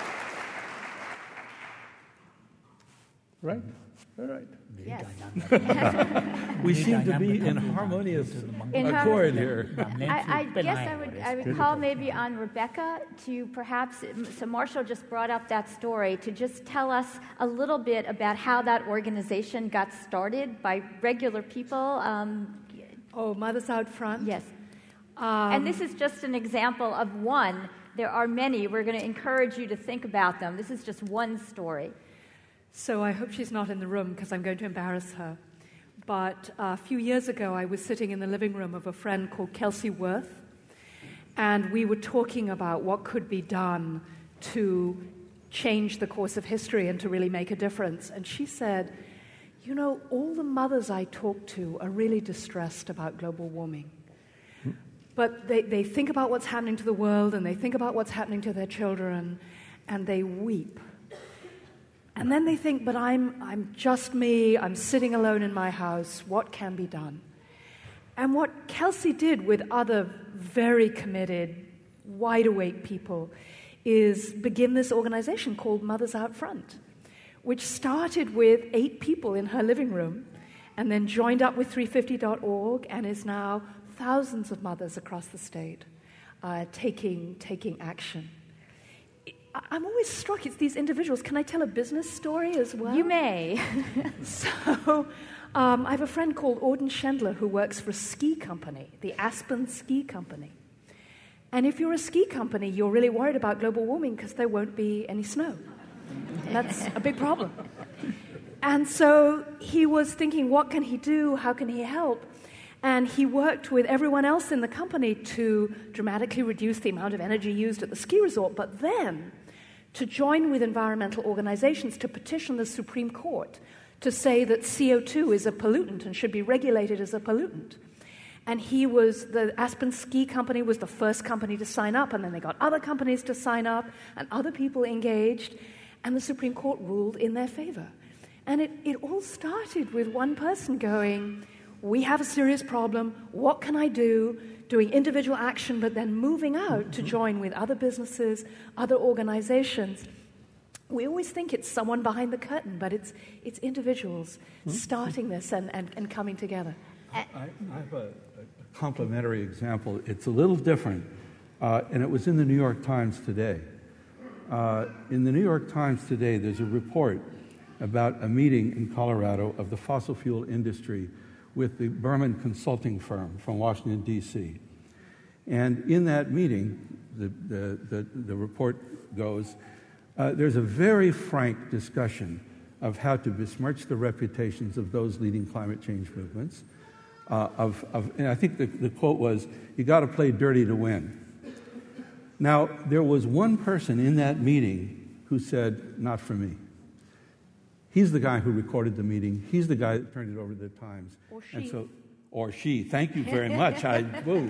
Right? All right. Yes. We seem to be in harmonious in accord harmony. here. I, I guess I would, I would call maybe on Rebecca to perhaps, so Marshall just brought up that story, to just tell us a little bit about how that organization got started by regular people. Um, oh, Mothers Out Front? Yes. Um, and this is just an example of one. There are many. We're going to encourage you to think about them. This is just one story. So I hope she's not in the room because I'm going to embarrass her. But uh, a few years ago, I was sitting in the living room of a friend called Kelsey Worth, and we were talking about what could be done to change the course of history and to really make a difference. And she said, you know, all the mothers I talk to are really distressed about global warming. Hmm. But they, they think about what's happening to the world, and they think about what's happening to their children, and they weep. And then they think, but I'm, I'm just me, I'm sitting alone in my house, what can be done? And what Kelsey did with other very committed, wide-awake people is begin this organization called Mothers Out Front, which started with eight people in her living room and then joined up with three fifty dot org and is now thousands of mothers across the state uh, taking, taking action. I'm always struck, it's these individuals. Can I tell a business story as well? You may. so, um, I have a friend called Auden Schendler who works for a ski company, the Aspen Ski Company. And if you're a ski company, you're really worried about global warming because there won't be any snow. And that's a big problem. And so he was thinking, what can he do? How can he help? And he worked with everyone else in the company to dramatically reduce the amount of energy used at the ski resort, but then to join with environmental organizations to petition the Supreme Court to say that C O two is a pollutant and should be regulated as a pollutant. And he was, the Aspen Ski Company was the first company to sign up, and then they got other companies to sign up, and other people engaged, and the Supreme Court ruled in their favor. And it, it all started with one person going, we have a serious problem, what can I do? Doing individual action, but then moving out to join with other businesses, other organizations. We always think it's someone behind the curtain, but it's it's individuals starting this and, and, and coming together. I, I have a, a complementary example. It's a little different, uh, and it was in the New York Times today. Uh, in the New York Times today, there's a report about a meeting in Colorado of the fossil fuel industry with the Berman consulting firm from Washington, D C And in that meeting, the, the, the, the report goes, uh, there's a very frank discussion of how to besmirch the reputations of those leading climate change movements. Uh, of, of, and I think the, the quote was, you got to play dirty to win. Now, there was one person in that meeting who said, not for me. He's the guy who recorded the meeting. He's the guy that turned it over to the Times. Or she. And so, or she. Thank you very much. I, whoa.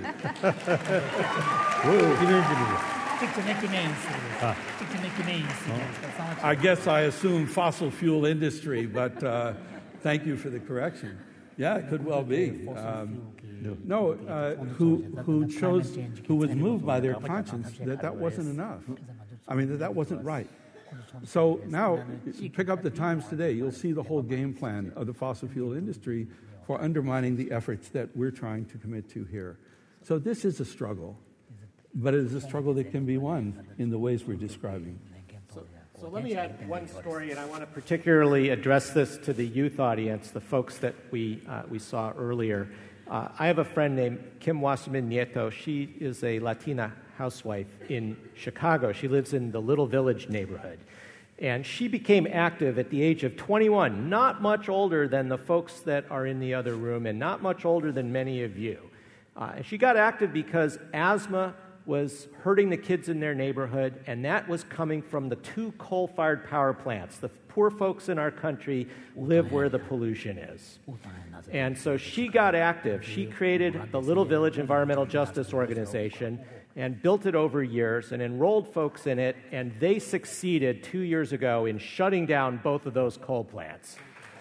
whoa. I guess I assume fossil fuel industry, but uh, thank you for the correction. Yeah, it could well be. Um, no, uh, who who chose, who was moved by their conscience that that wasn't enough. I mean, that that wasn't right. So now, pick up the Times today. You'll see the whole game plan of the fossil fuel industry for undermining the efforts that we're trying to commit to here. So this is a struggle, but it is a struggle that can be won in the ways we're describing. So, so let me add one story, and I want to particularly address this to the youth audience, the folks that we uh, we saw earlier. Uh, I have a friend named Kim Wasserman Nieto. She is a Latina housewife in Chicago. She lives in the Little Village neighborhood. And she became active at the age of twenty-one, not much older than the folks that are in the other room and not much older than many of you. Uh, and she got active because asthma was hurting the kids in their neighborhood, and that was coming from the two coal-fired power plants. The poor folks in our country live where the pollution is. And so she got active. She created the Little Village Environmental Justice Organization and built it over years and enrolled folks in it, and they succeeded two years ago in shutting down both of those coal plants.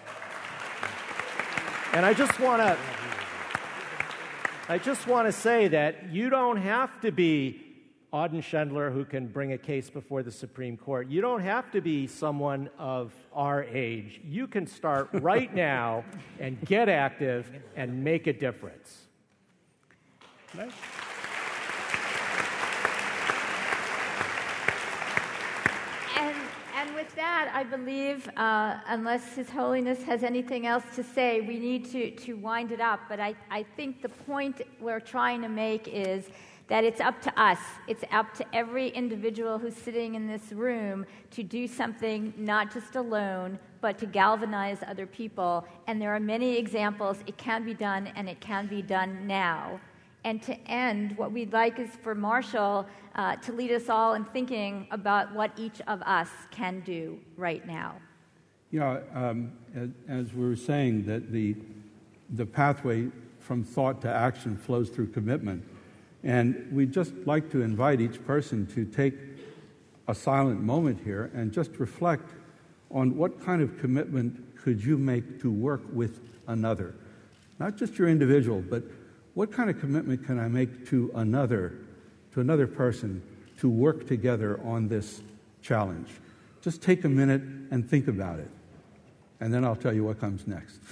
And I just want to I just want to say that you don't have to be Auden Schindler who can bring a case before the Supreme Court. You don't have to be someone of our age. You can start right now and get active and make a difference. Right? And, and with that, I believe, uh, unless His Holiness has anything else to say, we need to, to wind it up. But I, I think the point we're trying to make is that it's up to us. It's up to every individual who's sitting in this room to do something not just alone, but to galvanize other people. And there are many examples. It can be done, and it can be done now. And to end, what we'd like is for Marshall uh, to lead us all in thinking about what each of us can do right now. Yeah, um, as, as we were saying, that the the pathway from thought to action flows through commitment. And we'd just like to invite each person to take a silent moment here and just reflect on what kind of commitment could you make to work with another. Not just your individual, but what kind of commitment can I make to another, to another person, to work together on this challenge? Just take a minute and think about it, and then I'll tell you what comes next.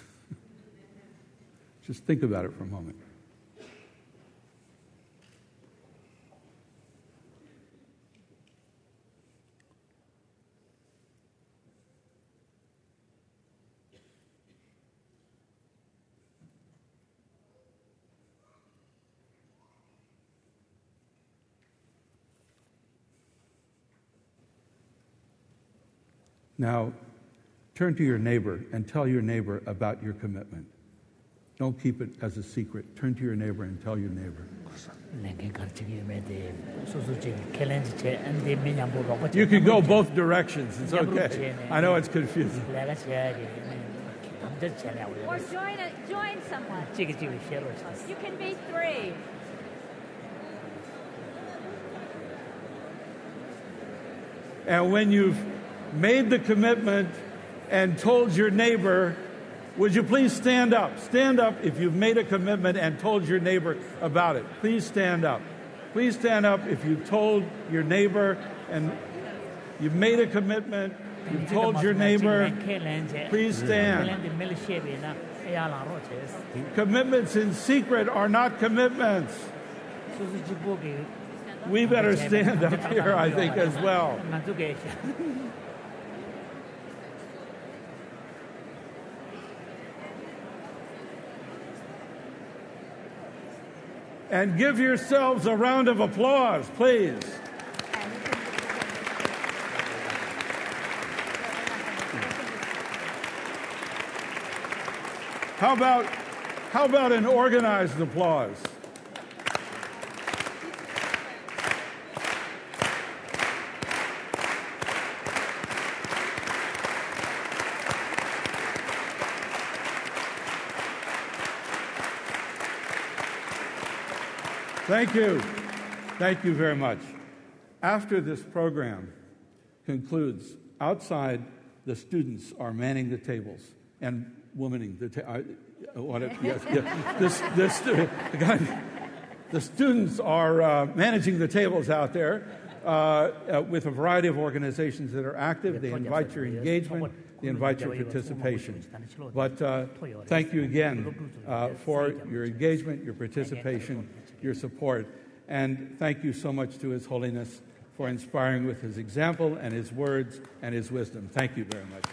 Just think about it for a moment. Now, turn to your neighbor and tell your neighbor about your commitment. Don't keep it as a secret. Turn to your neighbor and tell your neighbor. You can go both directions. It's okay. I know it's confusing. Or join, a, join someone. You can be three. And when you've made the commitment and told your neighbor, would you please stand up? Stand up if you've made a commitment and told your neighbor about it. Please stand up. Please stand up if you've told your neighbor and you've made a commitment, you've told your neighbor. Please stand. Commitments in secret are not commitments. We better stand up here, I think, as well. And give yourselves a round of applause, please. How about, how about an organized applause? Thank you. Thank you very much. After this program concludes, outside, the students are manning the tables and womaning the tables. What if, yes, yes. This, this, uh, the students are uh, managing the tables out there uh, uh, with a variety of organizations that are active. They invite your engagement. They invite your participation. But uh, thank you again uh, for your engagement, your participation, your support. And thank you so much to His Holiness for inspiring with his example and his words and his wisdom. Thank you very much.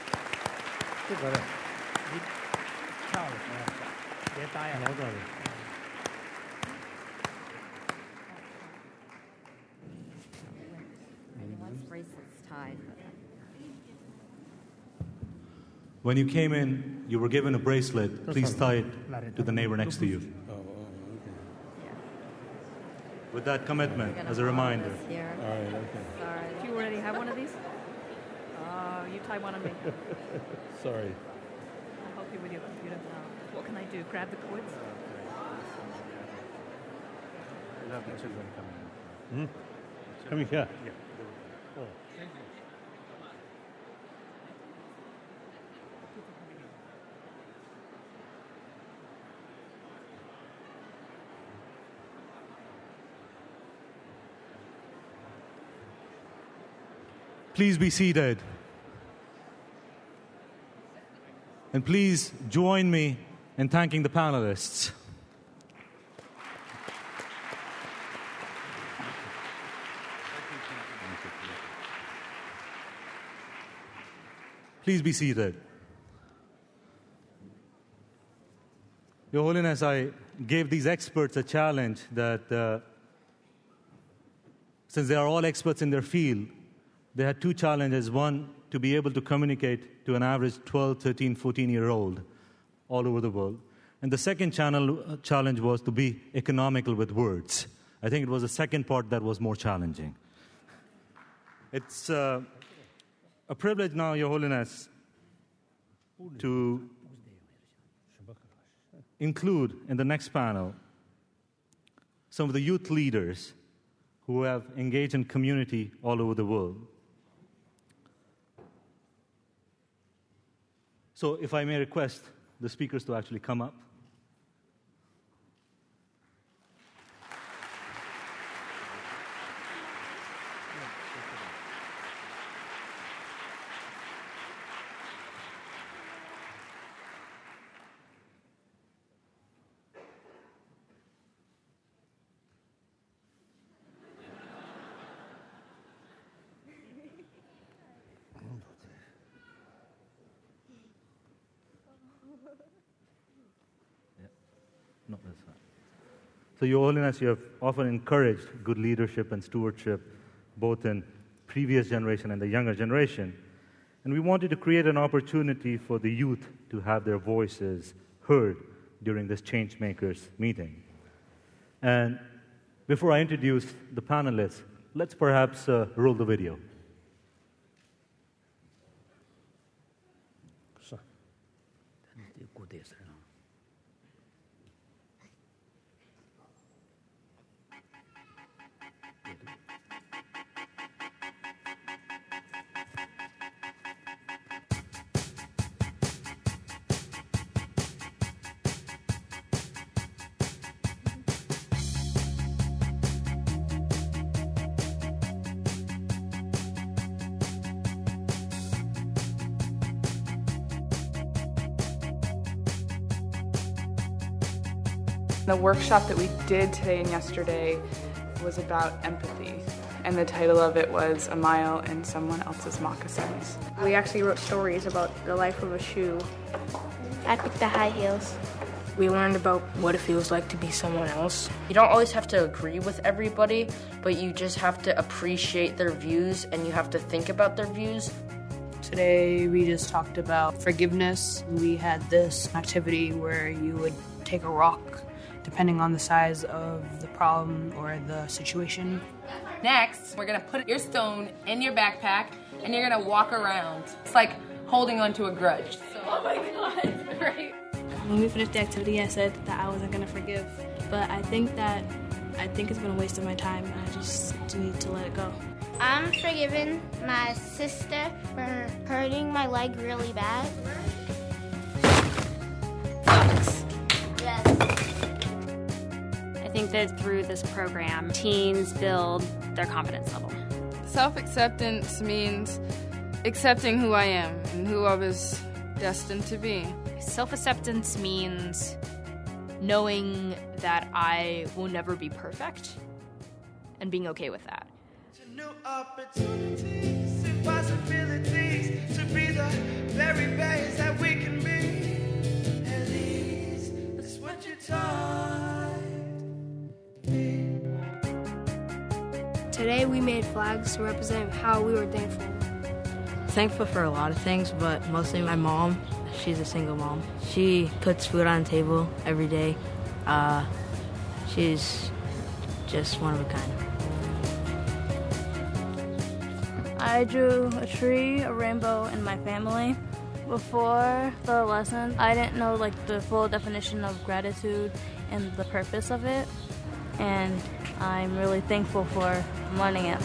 When you came in, you were given a bracelet. Please tie it to the neighbor next to you. Oh, okay. With that commitment, as a reminder. All right, okay. Sorry. Do you already have one of these? Oh, you tie one on me. Sorry. I'll help you with your computer. Uh, what can I do? Grab the cords? We'll have the children coming in. Hmm? Coming here? Yeah. Oh. Thank you. Please be seated. And please join me in thanking the panelists. Please be seated. Your Holiness, I gave these experts a challenge that uh, since they are all experts in their field, they had two challenges. One, to be able to communicate to an average twelve, thirteen, fourteen-year-old all over the world. And the second channel, uh, challenge was to be economical with words. I think it was the second part that was more challenging. It's uh, a privilege now, Your Holiness, to include in the next panel some of the youth leaders who have engaged in community all over the world. So if I may request the speakers to actually come up. No, that's fine. So, Your Holiness, you have often encouraged good leadership and stewardship, both in previous generation and the younger generation. And we wanted to create an opportunity for the youth to have their voices heard during this Changemakers meeting. And before I introduce the panelists, let's perhaps uh, roll the video. The workshop that we did today and yesterday was about empathy, and the title of it was A Mile in Someone Else's Moccasins. We actually wrote stories about the life of a shoe. I picked the high heels. We learned about what it feels like to be someone else. You don't always have to agree with everybody, but you just have to appreciate their views and you have to think about their views. Today we just talked about forgiveness. We had this activity where you would take a rock, depending on the size of the problem or the situation. Next, we're gonna put your stone in your backpack and you're gonna walk around. It's like holding onto a grudge. So, oh my God, right? When we finished the activity, I said that I wasn't gonna forgive, but I think that I think it's been a waste of my time, and I just need to let it go. I'm forgiving my sister for hurting my leg really bad. Yes. I think that through this program, teens build their confidence level. Self-acceptance means accepting who I am and who I was destined to be. Self-acceptance means knowing that I will never be perfect and being okay with that. New opportunities and possibilities to be the very best that we can be. At least that's what you taught me. Today we made flags to represent how we were thankful. Thankful for a lot of things, but mostly my mom. She's a single mom. She puts food on the table every day. Uh, she's just one of a kind. I drew a tree, a rainbow, and my family. Before the lesson, I didn't know like the full definition of gratitude and the purpose of it, and I'm really thankful for learning it.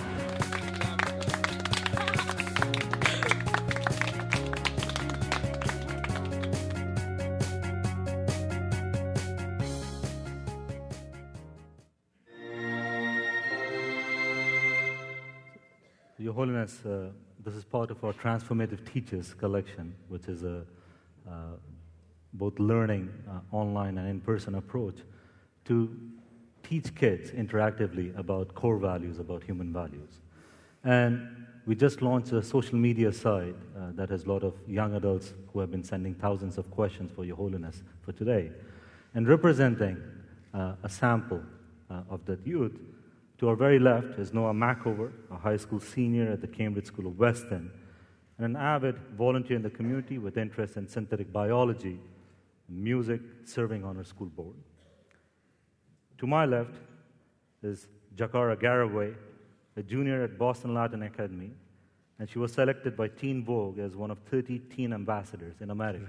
Your Holiness, uh, this is part of our Transformative Teachers collection, which is a uh, both learning uh, online and in-person approach to teach kids interactively about core values, about human values. And we just launched a social media site uh, that has a lot of young adults who have been sending thousands of questions for Your Holiness for today. And representing uh, a sample uh, of that youth, to our very left is Noah Mackover, a high school senior at the Cambridge School of Weston, and an avid volunteer in the community with interest in synthetic biology, music, serving on our school board. To my left is Jakara Garraway, a junior at Boston Latin Academy, and she was selected by Teen Vogue as one of thirty teen ambassadors in America.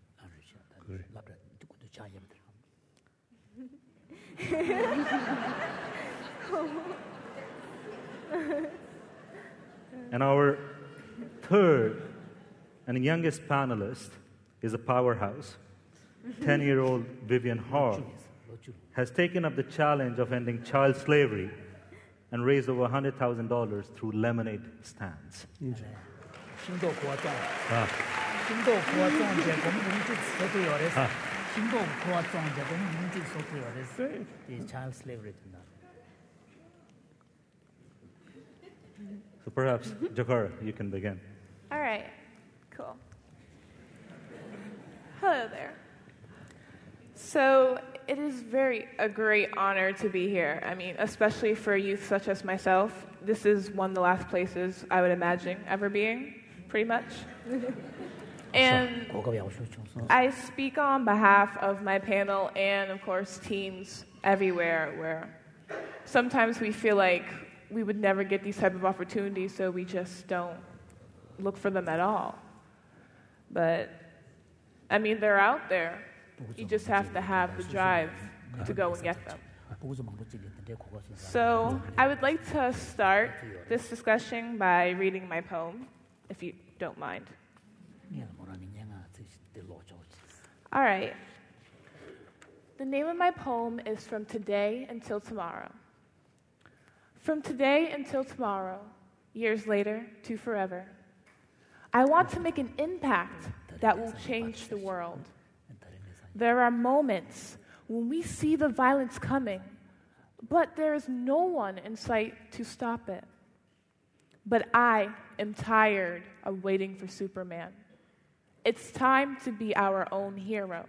And our third and youngest panelist is a powerhouse. ten-year-old Vivian Hall has taken up the challenge of ending child slavery and raised over one hundred thousand dollars through lemonade stands. Ah. child slavery. So perhaps, Jakara, you can begin. All right, cool. Hello there. So it is very a great honor to be here. I mean, especially for youth such as myself. This is one of the last places I would imagine ever being, pretty much. And I speak on behalf of my panel and, of course, teens everywhere where sometimes we feel like we would never get these type of opportunities, so we just don't look for them at all. But, I mean, they're out there. You just have to have the drive to go and get them. So I would like to start this discussion by reading my poem, if you don't mind. All right. The name of my poem is From Today Until Tomorrow. From today until tomorrow, years later to forever, I want to make an impact that will change the world. There are moments when we see the violence coming, but there is no one in sight to stop it. But I am tired of waiting for Superman. It's time to be our own hero.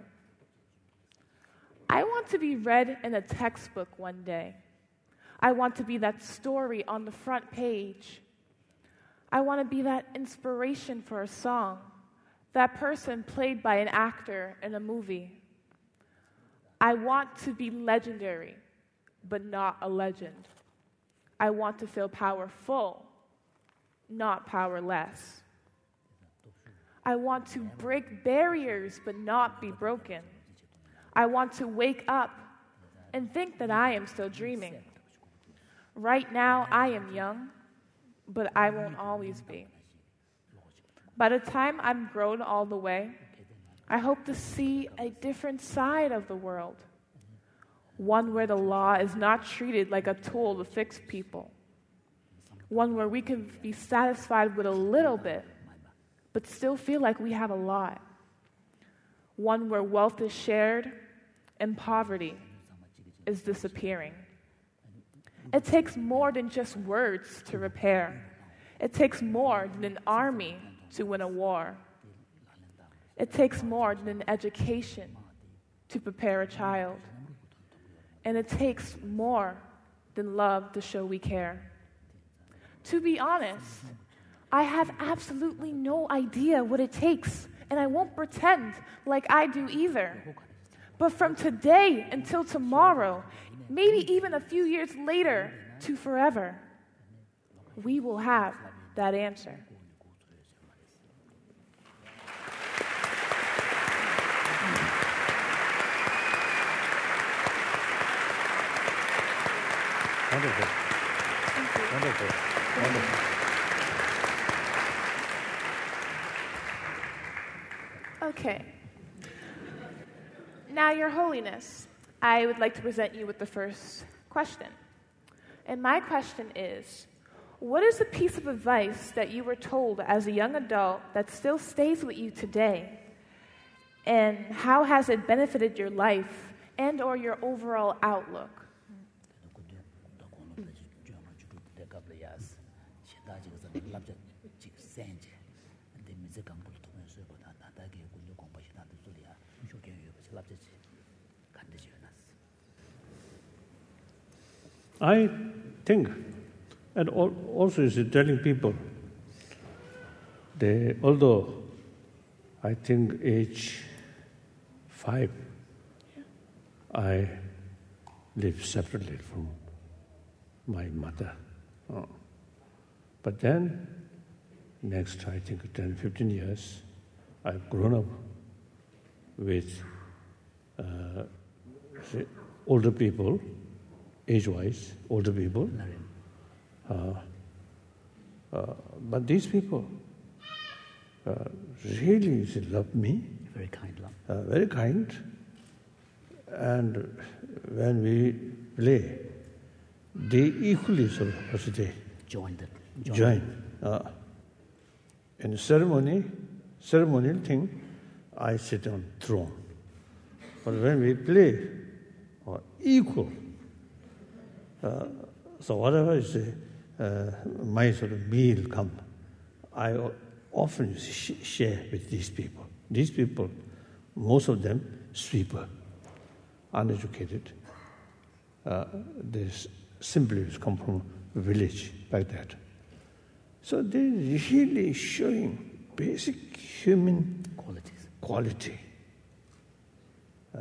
I want to be read in a textbook one day. I want to be that story on the front page. I want to be that inspiration for a song, that person played by an actor in a movie. I want to be legendary, but not a legend. I want to feel powerful, not powerless. I want to break barriers, but not be broken. I want to wake up and think that I am still dreaming. Right now, I am young, but I won't always be. By the time I'm grown all the way, I hope to see a different side of the world, one where the law is not treated like a tool to fix people, one where we can be satisfied with a little bit, but still feel like we have a lot, one where wealth is shared and poverty is disappearing. It takes more than just words to repair. It takes more than an army to win a war. It takes more than an education to prepare a child. And it takes more than love to show we care. To be honest, I have absolutely no idea what it takes, and I won't pretend like I do either. But from today until tomorrow, maybe even a few years later to forever, we will have that answer. Wonderful. Wonderful. Wonderful. Okay. Now, Your Holiness, I would like to present you with the first question. And my question is, what is a piece of advice that you were told as a young adult that still stays with you today? And how has it benefited your life and or your overall outlook? I think, and also is telling people, they, although I think age five, I lived separately from my mother. Oh. But then, next, I think ten, fifteen years, I've grown up with uh, older people, age-wise, older people. Uh, uh, but these people uh, really love me. Very kind love. Uh, very kind. And when we play, they equally sort of, what they join. The, join. join. Uh, in the ceremony, ceremonial thing, I sit on throne. But when we play, uh, equal. Uh, so whatever is uh, my sort of meal come, I often sh- share with these people. These people, most of them, sweeper, uneducated. Uh, they simply come from a village like that. So they're really showing basic human qualities. Quality. Uh,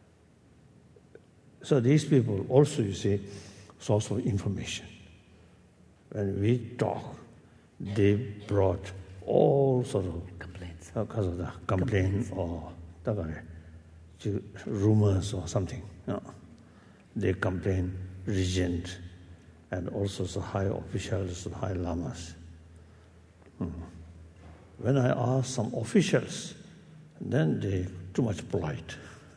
so these people also, you see, source of information. When we talk, they brought all sort of complaints, because of the complaint or rumors or something. You know. They complain, regent, and also the high officials, the high lamas. Hmm. When I ask some officials, then they too much polite.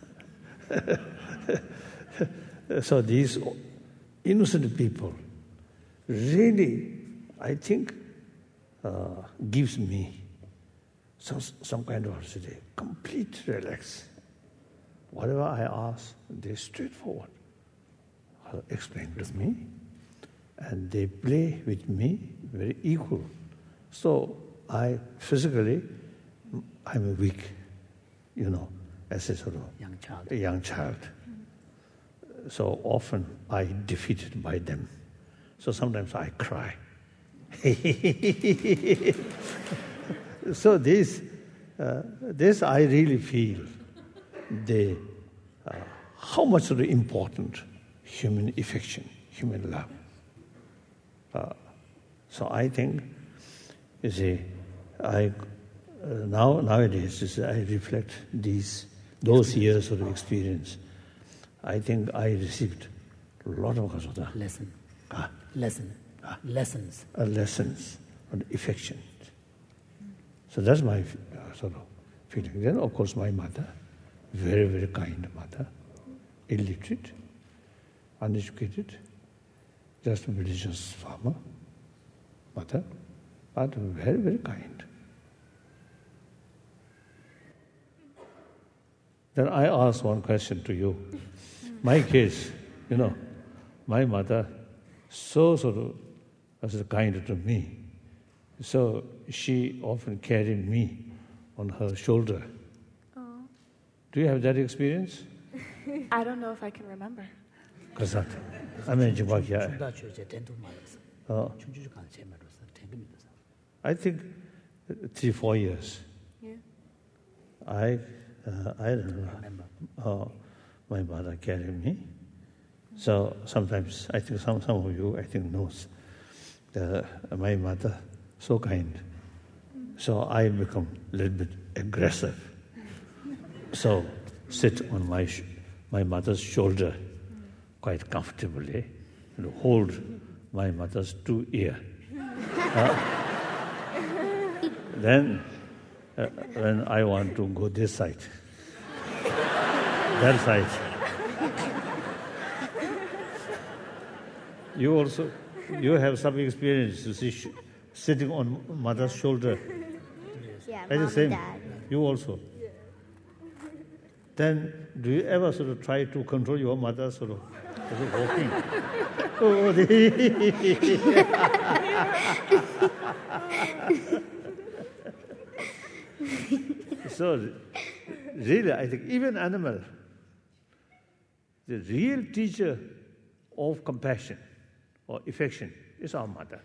So these innocent people really, I think, uh, gives me some some kind of say, complete relax. Whatever I ask, they're straightforward. I'll explain to me, and they play with me very equal. So I physically, I'm weak, you know, as a sort of young child. A young child. So often I defeated by them. So sometimes I cry. So this, uh, this I really feel the uh, how much of the important human affection, human love. Uh, so I think, you see, I uh, now nowadays is I reflect these those years of experience. I think I received a lot of lesson, ah. lesson, ah. lessons, uh, lessons on affection. So that's my uh, sort of feeling. Then, of course, my mother, very, very kind mother, illiterate, uneducated, just a religious farmer, mother, but very, very kind. Then I ask one question to you. My case, you know, my mother, so sort of was kind to me. So she often carried me on her shoulder. Oh. Do you have that experience? I don't know if I can remember. Kasat. I mean, uh, I think three, four years. Yeah. I, uh, I don't know. Uh, my mother carried me. So sometimes I think some some of you I think knows the, my mother so kind. So I become a little bit aggressive. So sit on my sh- my mother's shoulder quite comfortably and hold my mother's two ear. Uh, then uh, when I want to go this side, that side. You also, you have some experience, you see, sh- sitting on mother's shoulder. Yeah, At mom the same, and dad. you also. Yeah. Then, do you ever sort of try to control your mother sort of, sort of walking? Oh, so, really, I think even animal, the real teacher of compassion or affection is our mother.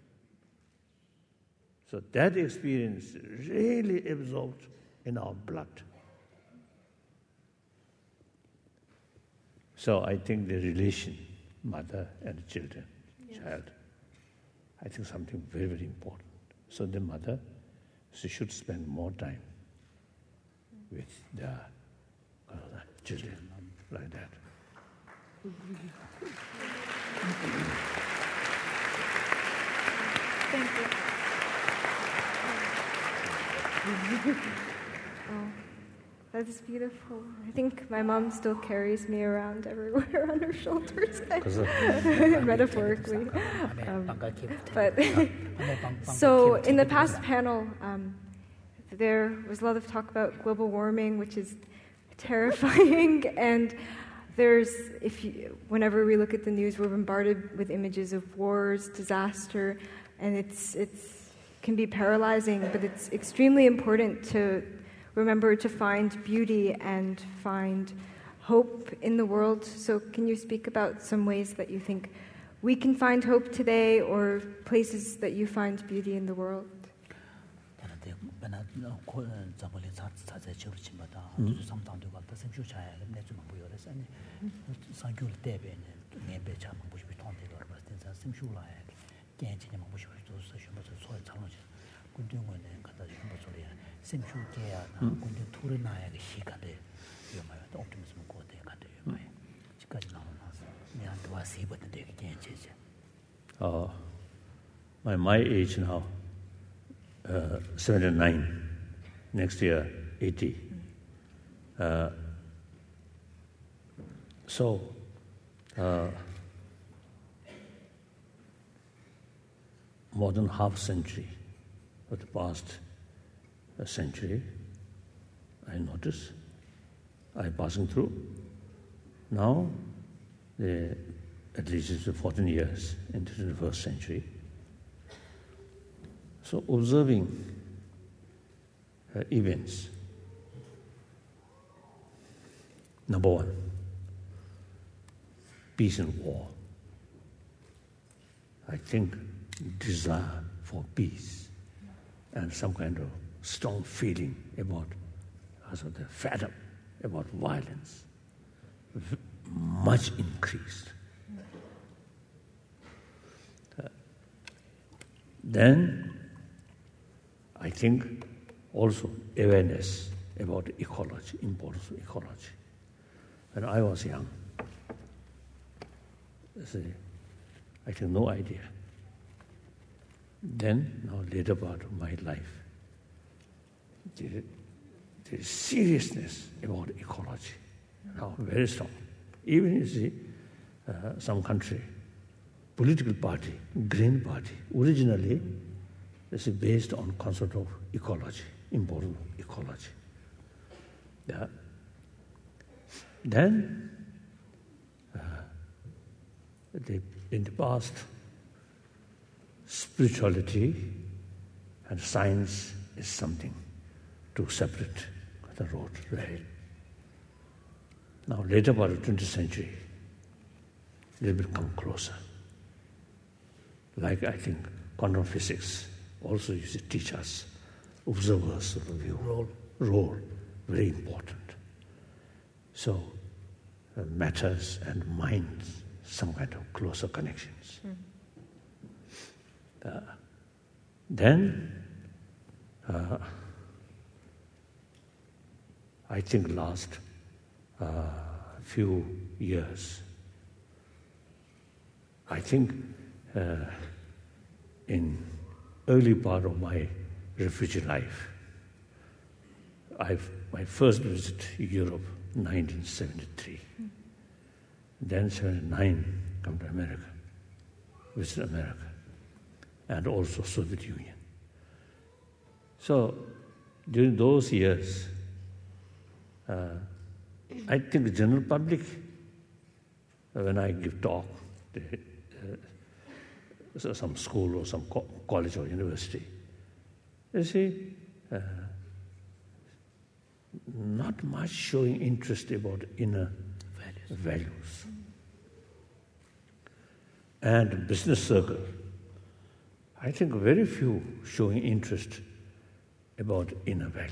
So that experience really absorbed in our blood. So I think the relation, mother and children, yes. child, I think something very, very important. So the mother, she should spend more time with the uh, children, like that. Thank you. Oh, that's beautiful. I think my mom still carries me around everywhere on her shoulders, metaphorically. Um, but so in the past panel, um, there was a lot of talk about global warming, which is terrifying, and there's, if you, whenever we look at the news, we're bombarded with images of wars, disaster, and it's it's can be paralyzing, but it's extremely important to remember to find beauty and find hope in the world. So can you speak about some ways that you think we can find hope today, or places that you find beauty in the world? Oh, my, my age now, uh, seventy-nine, next year, eighty. Uh, so, uh, more than half century of the past a century, I notice I'm passing through. Now, the, at least it's fourteen years into the first century. So observing uh, events. Number one, peace and war. I think desire for peace and some kind of strong feeling about also the fed up about violence much increased. Uh, then I think also awareness about ecology, importance of ecology. When I was young, see, I think no idea. Then, now later part of my life, the, the seriousness about ecology, now very strong. Even you see, uh, some country, political party, Green Party, originally this is based on concept of ecology, important ecology. Yeah. Then, uh, the, in the past, spirituality and science is something to separate the road, right? Now, later part of twentieth century, they will come closer. Like I think quantum physics also used to teach us observers of the view. Role. Role, very important. So, uh, matters and minds, some kind of closer connections. Mm. Uh, then, uh, I think last uh, few years, I think uh, in early part of my refugee life, I've, my first visit to Europe, nineteen seventy-three. Mm. Then seventy-nine, come to America, visit America, and also Soviet Union. So during those years, uh, I think the general public, uh, when I give talk, the, uh, so some school or some co- college or university, you see, uh, not much showing interest about inner values. values. And business circle, I think very few showing interest about inner value.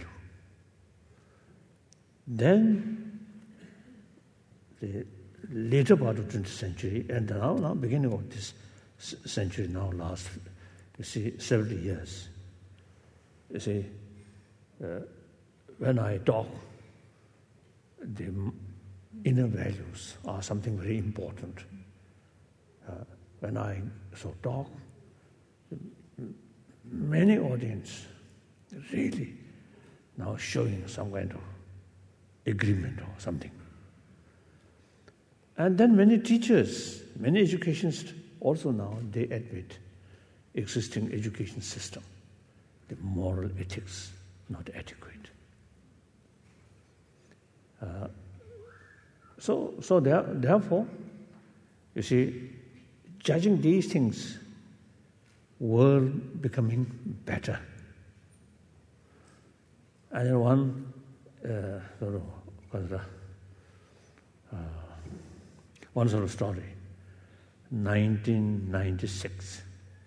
Then, the later part of twentieth century, and now, now beginning of this century, now last, you see, seventy years, you see, uh, when I talk, the inner values are something very important. Uh, when I so talk, many audience really now showing some kind of agreement or something. And then many teachers, many educationists also now, they admit existing education system, the moral ethics not adequate. Uh, so, so there, therefore, you see, judging these things, world becoming better. And then one, uh, sort of, uh, one sort of story. nineteen ninety-six,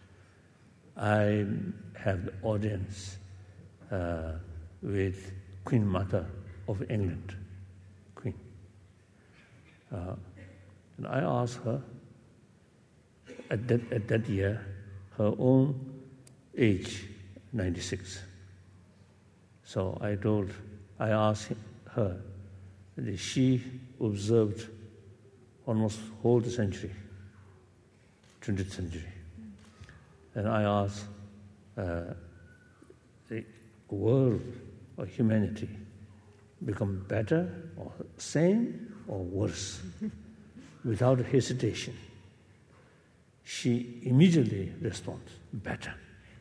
I have the audience uh, with Queen Mother of England, Queen. Uh, and I asked her, at that, at that year, her own age, ninety-six. So I told, I asked her, that she observed almost whole the century, twentieth century. And I asked, uh, the world or humanity become better or same or worse? Without hesitation, she immediately responds, better.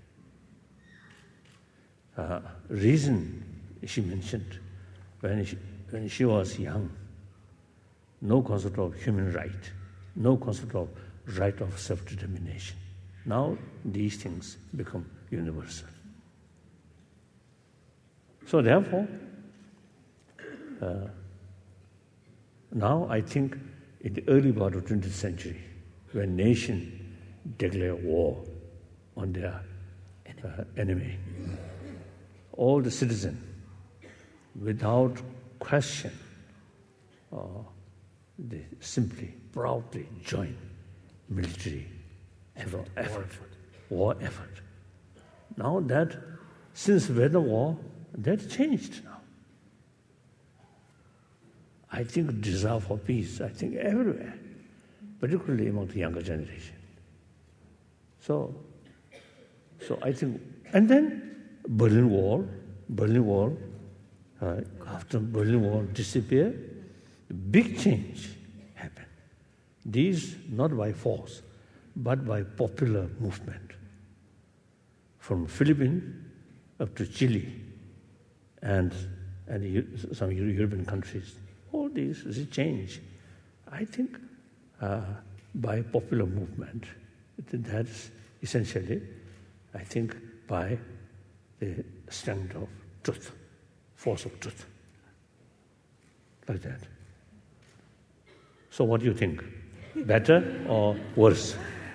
Uh, reason she mentioned, when she, when she was young, no concept of human right, no concept of right of self-determination. Now these things become universal. So therefore, uh, now I think in the early part of twentieth century, when nation declare war on their uh, enemy, all the citizens, without question, uh, they simply, proudly join military effort, effort, effort, war effort. Now that, since Vietnam War, that changed now. I think desire for peace, I think everywhere. particularly among the younger generation. So, so I think, and then Berlin Wall, Berlin Wall, uh, after Berlin Wall disappeared, big change happened. These not by force, but by popular movement. From Philippines up to Chile and, and some European countries, all these is a change. I think uh, by popular movement, that's essentially, I think, by the strength of truth, force of truth, like that. So what do you think? Better or worse?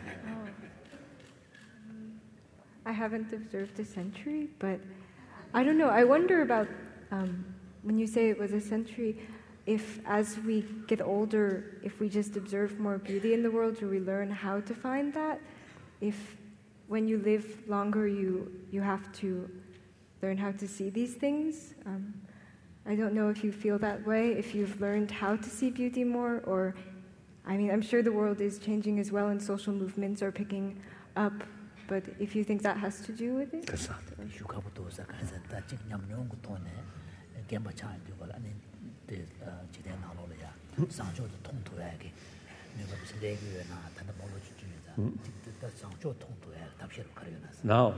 I haven't observed a century, but I don't know. I wonder about um, when you say it was a century, if as we get older, if we just observe more beauty in the world, or we learn how to find that, if when you live longer, you, you have to learn how to see these things. Um, I don't know if you feel that way, if you've learned how to see beauty more, or, I mean, I'm sure the world is changing as well and social movements are picking up, but if you think that has to do with it? Now,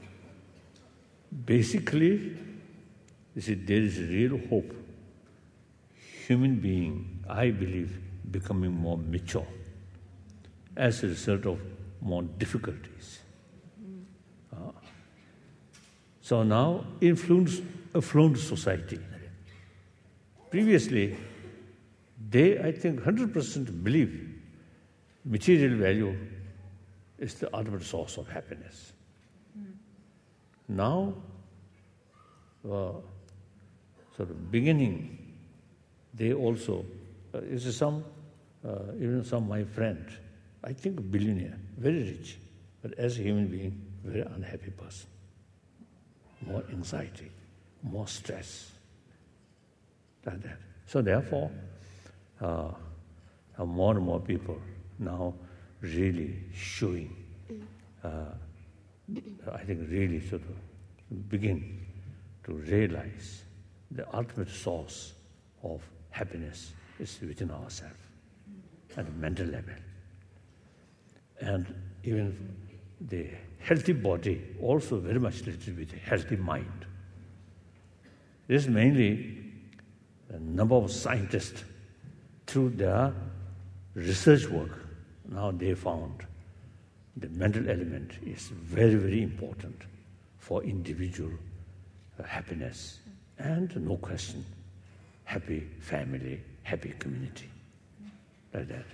basically, you see, there is real hope. Human being, I believe, becoming more mature as a result of more difficulties. Uh, so now, influence, affluent society. Previously, they, I think, one hundred percent believe material value is the ultimate source of happiness. Mm. Now, uh, sort of beginning, they also, uh, is some, uh, even some my friend, I think a billionaire, very rich, but as a human being, very unhappy person. More anxiety, more stress, like that. So therefore, uh, more and more people now really showing, uh, I think really sort of begin to realize the ultimate source of happiness is within ourselves at a mental level. And even the healthy body also very much related with a healthy mind. This is mainly a number of scientists, through their research work, now they found the mental element is very, very important for individual uh, happiness and, no question, happy family, happy community, like that.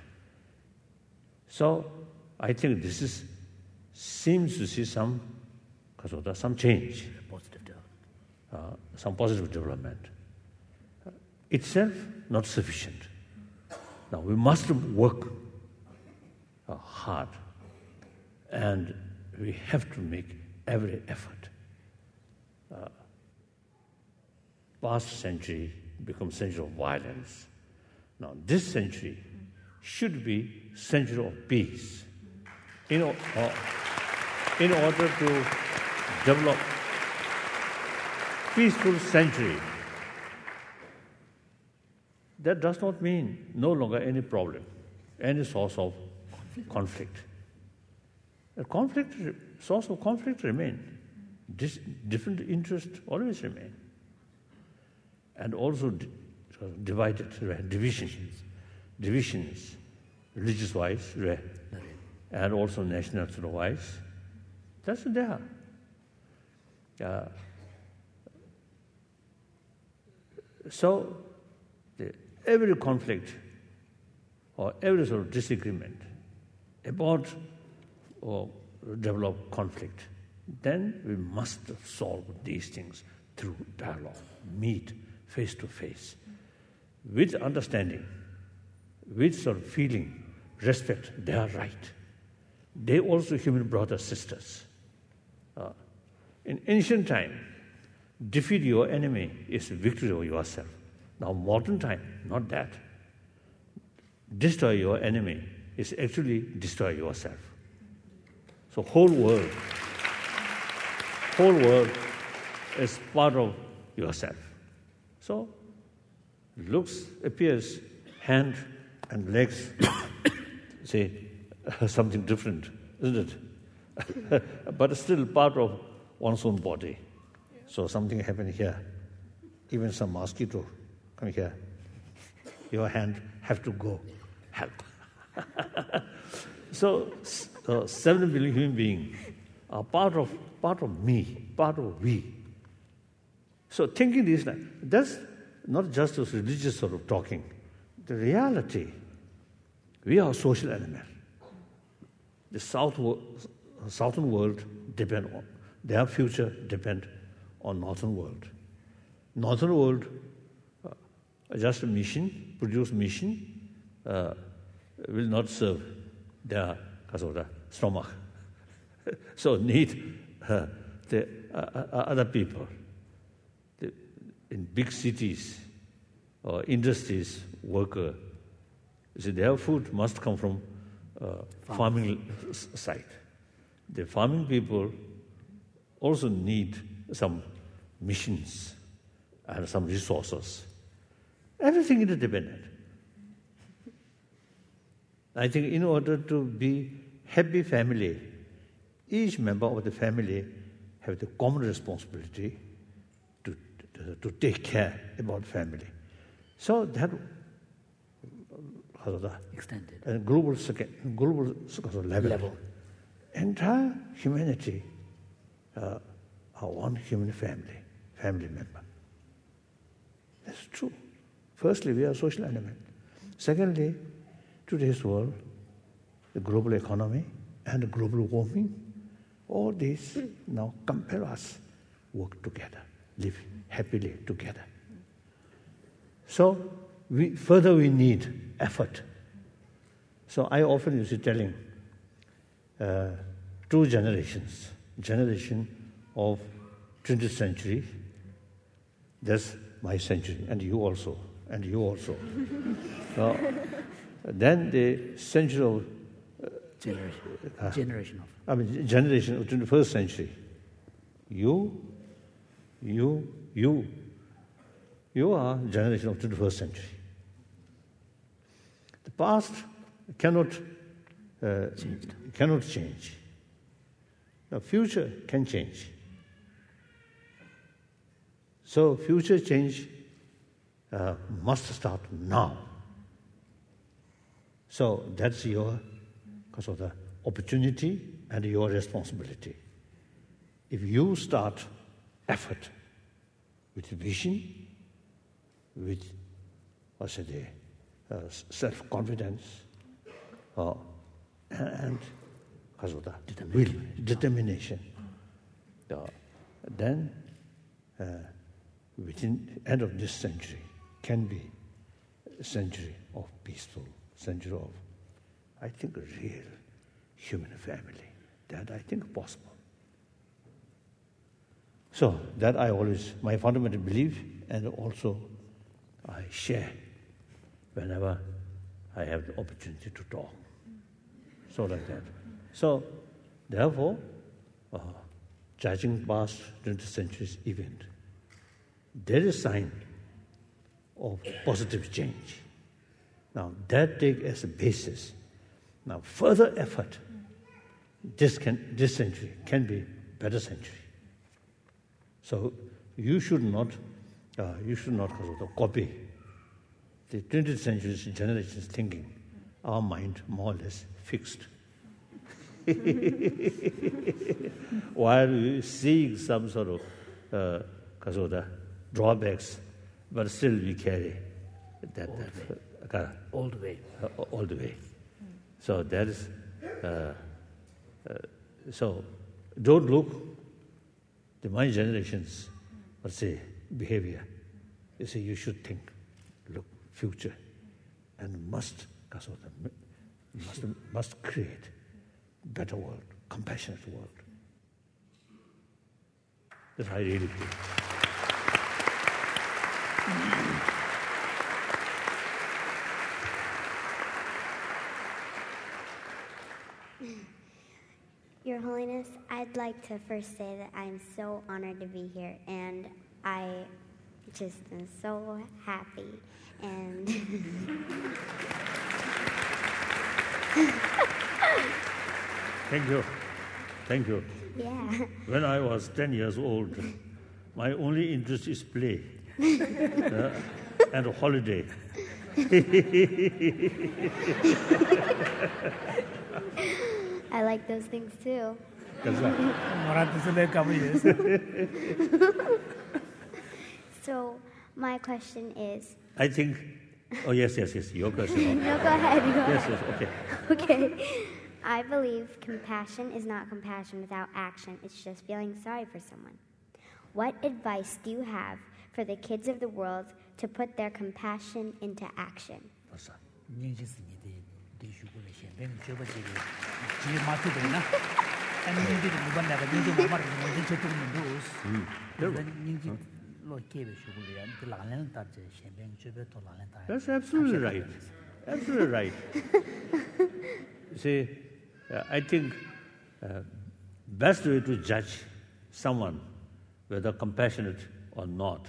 So I think this is seems to see some some change, positive uh, some positive development. Uh, itself not sufficient. Now we must work uh, hard, and we have to make every effort. Uh, past century becomes century of violence. Now this century should be century of peace. In, uh, in order to develop peaceful century, that does not mean no longer any problem, any source of conflict. A conflict, source of conflict remain. Dis, different interests always remain. And also di- divided, divisions, divisions, religious-wise, and also national-wise. That's there. Uh, so, the, every conflict or every sort of disagreement about or develop conflict, then we must solve these things through dialogue, meet face to face, with understanding, with sort of feeling, respect their right. They also human brothers, sisters. Uh, in ancient time, defeat your enemy is victory over yourself. Now modern time, not that. Destroy your enemy is actually destroy yourself. So whole world, whole world is part of yourself. So looks, appears, hand and legs, say something different, isn't it? But still part of one's own body. So something happened here, even some mosquito come here. Your hand have to go help. So uh, seven billion human beings are part of part of me, part of we. So thinking this, that's not just a religious sort of talking. The reality, we are a social animal. The South, southern world depend on, their future depend on northern world. Northern world, uh, just a mission, produce mission, uh, will not serve their stomach. So need uh, the uh, other people. The, in big cities or industries, worker, see, their food must come from uh, farming side. The farming people also need some missions and some resources. Everything is dependent. I think in order to be happy family, each member of the family have the common responsibility to, to, to take care about family. So that extended and global global level, level. Entire humanity uh, are one human family, family member. That's true. Firstly, we are social animal. Secondly, today's world, the global economy and the global warming, all these now compel us work together, live happily together. So we, further we need effort. So I often used to telling uh, two generations, generation of twentieth century, that's my century, and you also, and you also. So, then the century of uh, generation, uh, generation of I mean generation of twenty-first century. You, you, you, you are generation of twenty-first century. The past cannot uh, cannot change. The future can change. So future change uh, must start now. So that's your because of the opportunity and your responsibility. If you start effort with vision, with what's it, uh, self-confidence, uh, and because of the will, determination, uh, then uh, within the end of this century can be a century of peaceful, century of, I think, a real human family. That I think possible. So that I always, my fundamental belief, and also I share whenever I have the opportunity to talk. So like that. So therefore, uh, judging past twentieth century's event, there is sign of positive change. Now that take as a basis. Now further effort, this can this century can be better century. So you should not uh, you should not copy the twentieth century's generation's thinking. Our mind more or less fixed. While we seeing some sort of uh, the drawbacks, but still we carry that, all, that the uh, all the way. Uh, all the way. So that is. Uh, uh, so don't look the my generation's, let's say, behavior. You say you should think, look, future, and must, must, must create better world, compassionate world. That I really feel. Your Holiness, I'd like to first say that I'm so honored to be here, and I just am so happy. And Thank you. Thank you. Yeah. When I was ten years old, my only interest is play uh, and a holiday. I like those things too. That's right. So, my question is. I think. Oh yes, yes, yes. Your question. No, go ahead. Go yes, ahead. yes. Okay. Okay. I believe compassion is not compassion without action. It's just feeling sorry for someone. What advice do you have for the kids of the world to put their compassion into action? That's absolutely right. Absolutely right. See, uh, I think uh, best way to judge someone, whether compassionate or not,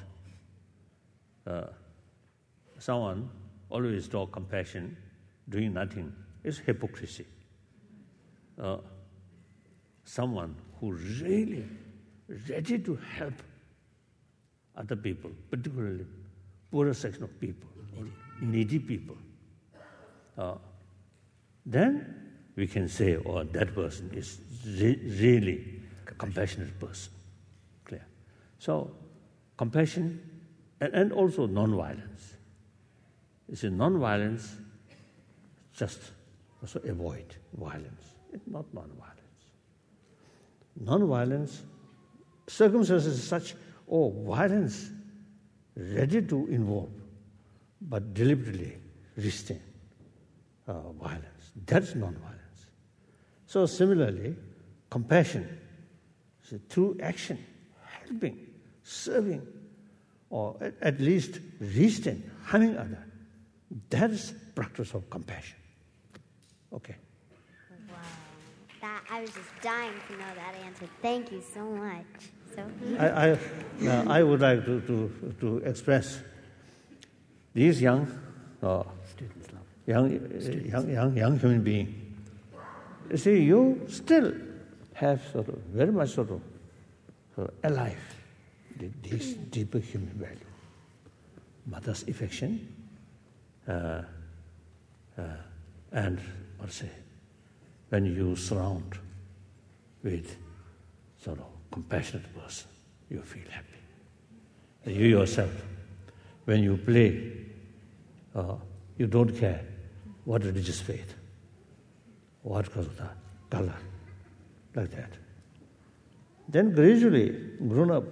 uh, someone always talk compassion, doing nothing, is hypocrisy. Uh, someone who really ready to help other people, particularly poorer section of people, needy people, uh, then we can say, oh, that person is re- really a compassionate person. Clear. So, compassion and, and also non-violence. You see, non-violence, just also avoid violence. It's not non-violence. Non-violence, circumstances such, oh, violence, ready to involve, but deliberately restrain uh, violence. That's non-violence. So similarly, compassion, so through action, helping, serving, or at, at least restrain, harming other, that's practice of compassion. Okay. Wow. That, I was just dying to know that answer. Thank you so much. So I, I, uh, I would like to, to, to express these young, uh, young, young, young, young human beings. You see, you still have sort of very much sort of, sort of alive this deeper human value. Mother's affection, uh, uh, and what say, when you surround with sort of compassionate person, you feel happy. And you yourself, when you play, uh, you don't care what religious faith, what color, like that. Then gradually, grown up,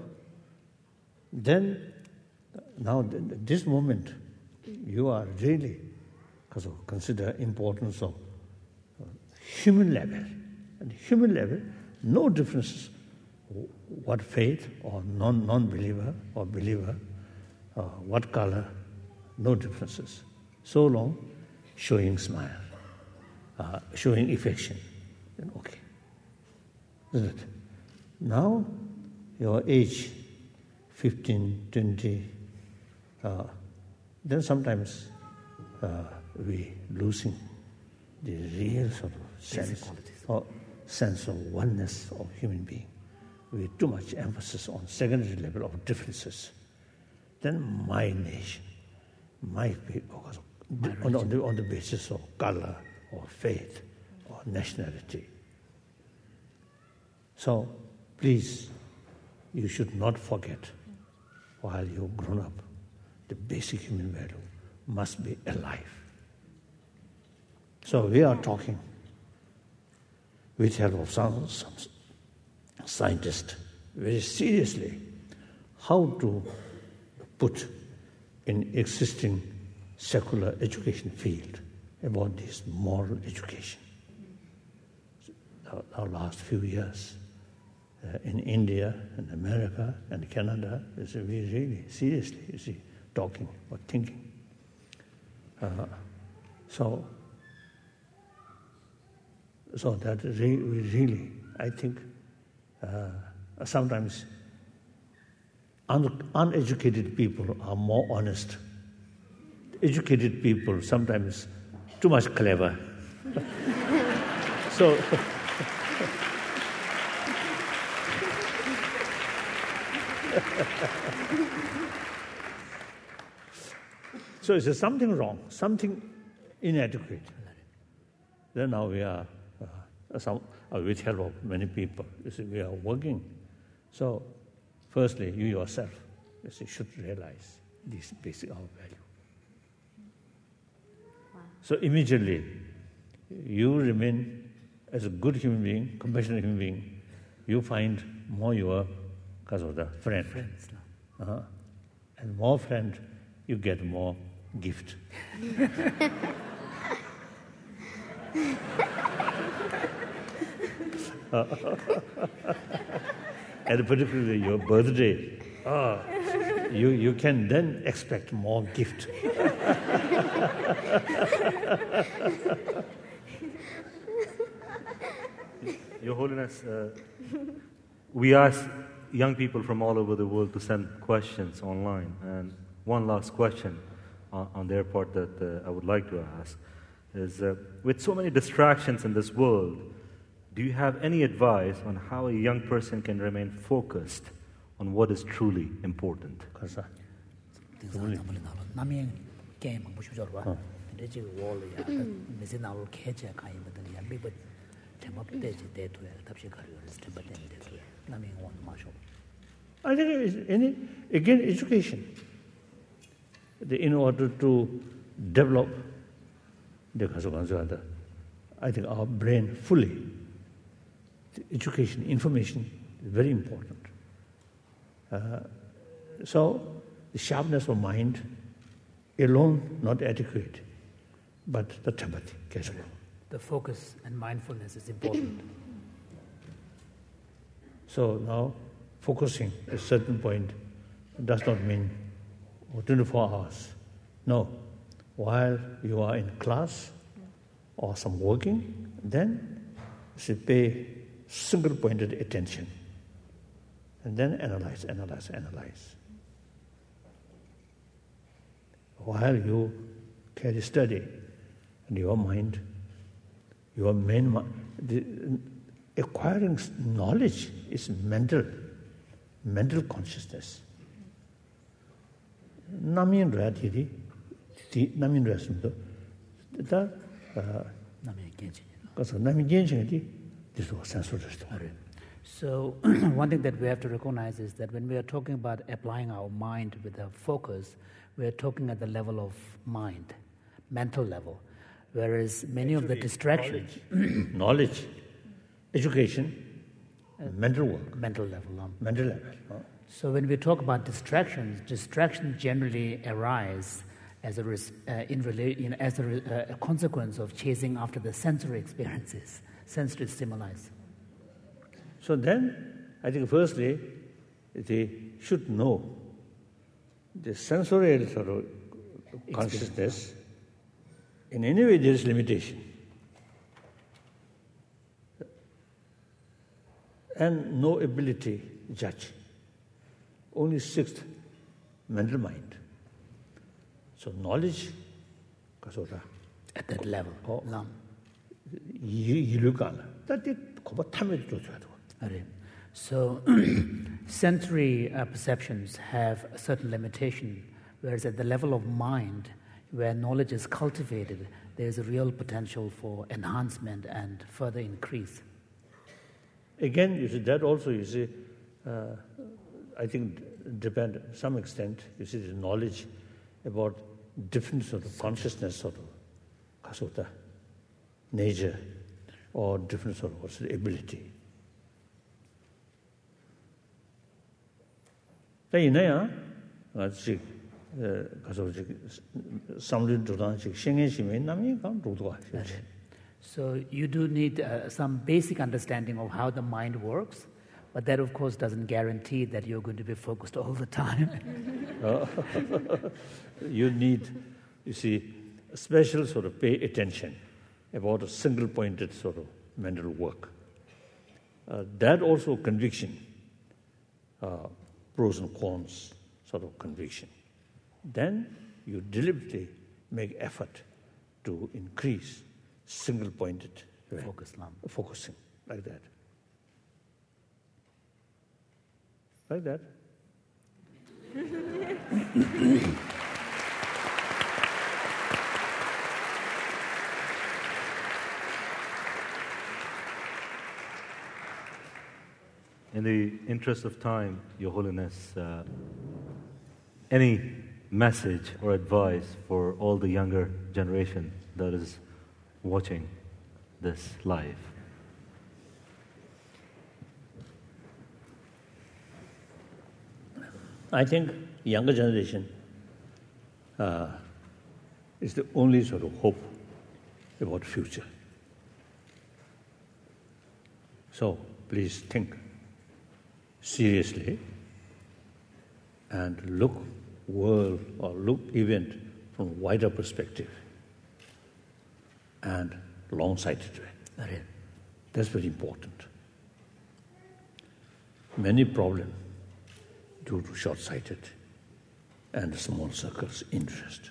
then now this moment, you are really consider importance of human level. And human level, no differences what faith or non, non-believer or believer, uh, what color, no differences. So long, showing smile, uh, showing affection, then okay. Isn't it? Now, your age, fifteen, twenty, uh, then sometimes uh, we losing the real sort of sense or sense of oneness of human being. With too much emphasis on secondary level of differences. Then my nation, my people, on, on, the, on the basis of color or faith or nationality. So please, you should not forget, while you've grown up, the basic human value must be alive. So we are talking with help of some, some scientists very seriously how to put in existing secular education field about this moral education. Our, our last few years uh, in India and America and Canada, is we really seriously, you see, talking or thinking. Uh, so so that re- really, I think, uh, sometimes un- uneducated people are more honest. Educated people sometimes too much clever. so. So is something wrong, something inadequate. Then now we are, uh, some, uh, with help of many people, you see, we are working. So, firstly, you yourself, you see, should realize this basic our value. Wow. So immediately, you remain as a good human being, compassionate human being. You find more your because of the friend. Friends. Uh-huh. And more friend, you get more gift. And particularly your birthday, oh, you, you can then expect more gift. Your Holiness, uh, we ask young people from all over the world to send questions online. And one last question on, on their part that uh, I would like to ask is, uh, with so many distractions in this world, do you have any advice on how a young person can remain focused on what is truly important? I think it's any, again, education. The, in order to develop the I think our brain fully, the education, information is very important. Uh, so the sharpness of mind alone not adequate, but the empathy. The focus and mindfulness is important. So now, focusing at a certain point does not mean twenty-four hours. No. While you are in class or some working, then you should pay single-pointed attention. And then analyze, analyze, analyze. While you carry study, and your mind, your main mind, the, acquiring knowledge is mental, mental consciousness. Namin Radhiri, Namin Rasmundo, the Namin Genji, this was sensory. So, one thing that we have to recognize is that when we are talking about applying our mind with a focus, we are talking at the level of mind, mental level, whereas many Actually, of the distractions. Knowledge, knowledge education, uh, mental work. Mental level. Um, mental level. Oh. So when we talk about distractions, distractions generally arise as a, res- uh, in rela- you know, as a, re- uh, a consequence of chasing after the sensory experiences, sensory stimuli. So then, I think firstly, they should know the sensorial sort of consciousness. In any way, there is limitation. And no ability to judge. Only sixth, mental mind. So knowledge, at that level. Oh, that it So, sensory uh, perceptions have a certain limitation, whereas at the level of mind, where knowledge is cultivated, there's a real potential for enhancement and further increase. Again, you see, that also, you see, uh, I think depend to some extent, you see, the knowledge about different sort of consciousness sort of kasota, nature, or different sort of what's the ability. So you do need uh, some basic understanding of how the mind works, but that of course doesn't guarantee that you're going to be focused all the time. You need, you see, a special sort of pay attention about a single pointed sort of mental work. Uh, that also conviction, uh, pros and cons sort of conviction. Then you deliberately make effort to increase single-pointed Focus, Lam. focusing, like that. Like that. In the interest of time, Your Holiness, uh, any message or advice for all the younger generation that is watching this live? I think younger generation uh, is the only sort of hope about future. So please think seriously and look world or look event from a wider perspective and long-sighted way. That's very important. Many problems due to short-sighted and small circles interest.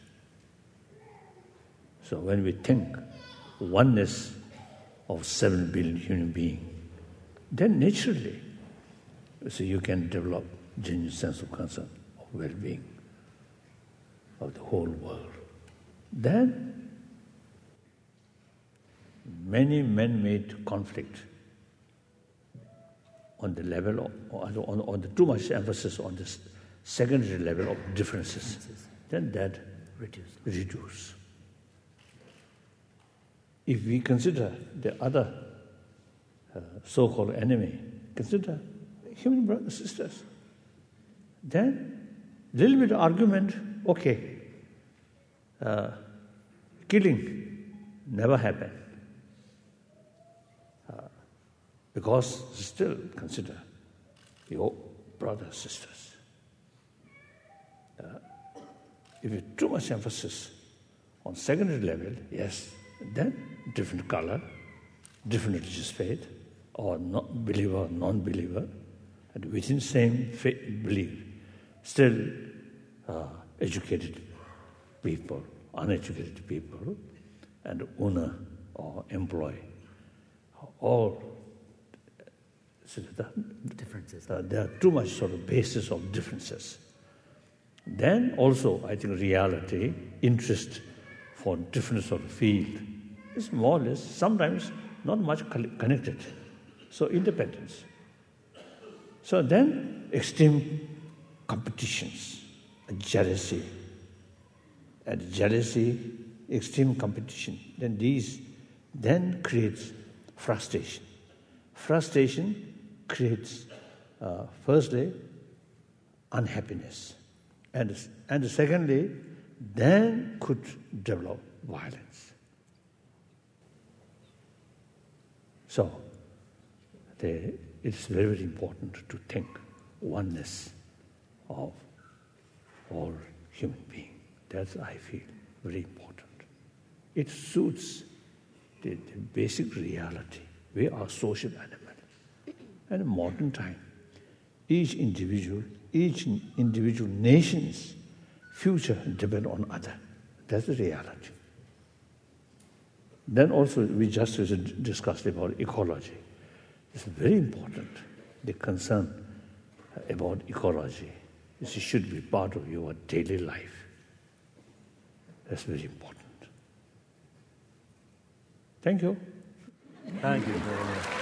So when we think oneness of seven billion human beings, then naturally, so you can develop genuine sense of concern, of well-being of the whole world. Then many man-made conflict on the level of, on, on the too much emphasis on this secondary level of differences, then that reduce. reduce. If we consider the other uh, so-called enemy, consider human brothers and sisters, then little bit of argument, okay, uh, killing never happened. Uh, because still consider your brothers, sisters. Uh, if you too much emphasis on secondary level, yes, then different color, different religious faith, or not believer, non-believer, and within same faith, belief, still uh, educated people, uneducated people, and owner or employee, all so the differences. Uh, there are too much sort of basis of differences. Then also, I think reality, interest for different sort of field is more or less sometimes not much connected. So independence. So then extreme competitions, jealousy, and jealousy, extreme competition. Then these then creates frustration. Frustration creates, uh, firstly, unhappiness, and and secondly, then could develop violence. So, the, it's very, very important to think oneness of all human beings. That's, I feel, very important. It suits the, the basic reality. We are social animals. And in modern time, each individual, each individual nation's future depends on other. That's the reality. Then also, we just discussed about ecology. It's very important. The concern about ecology is it should be part of your daily life. That's very important. Thank you. Thank you very much.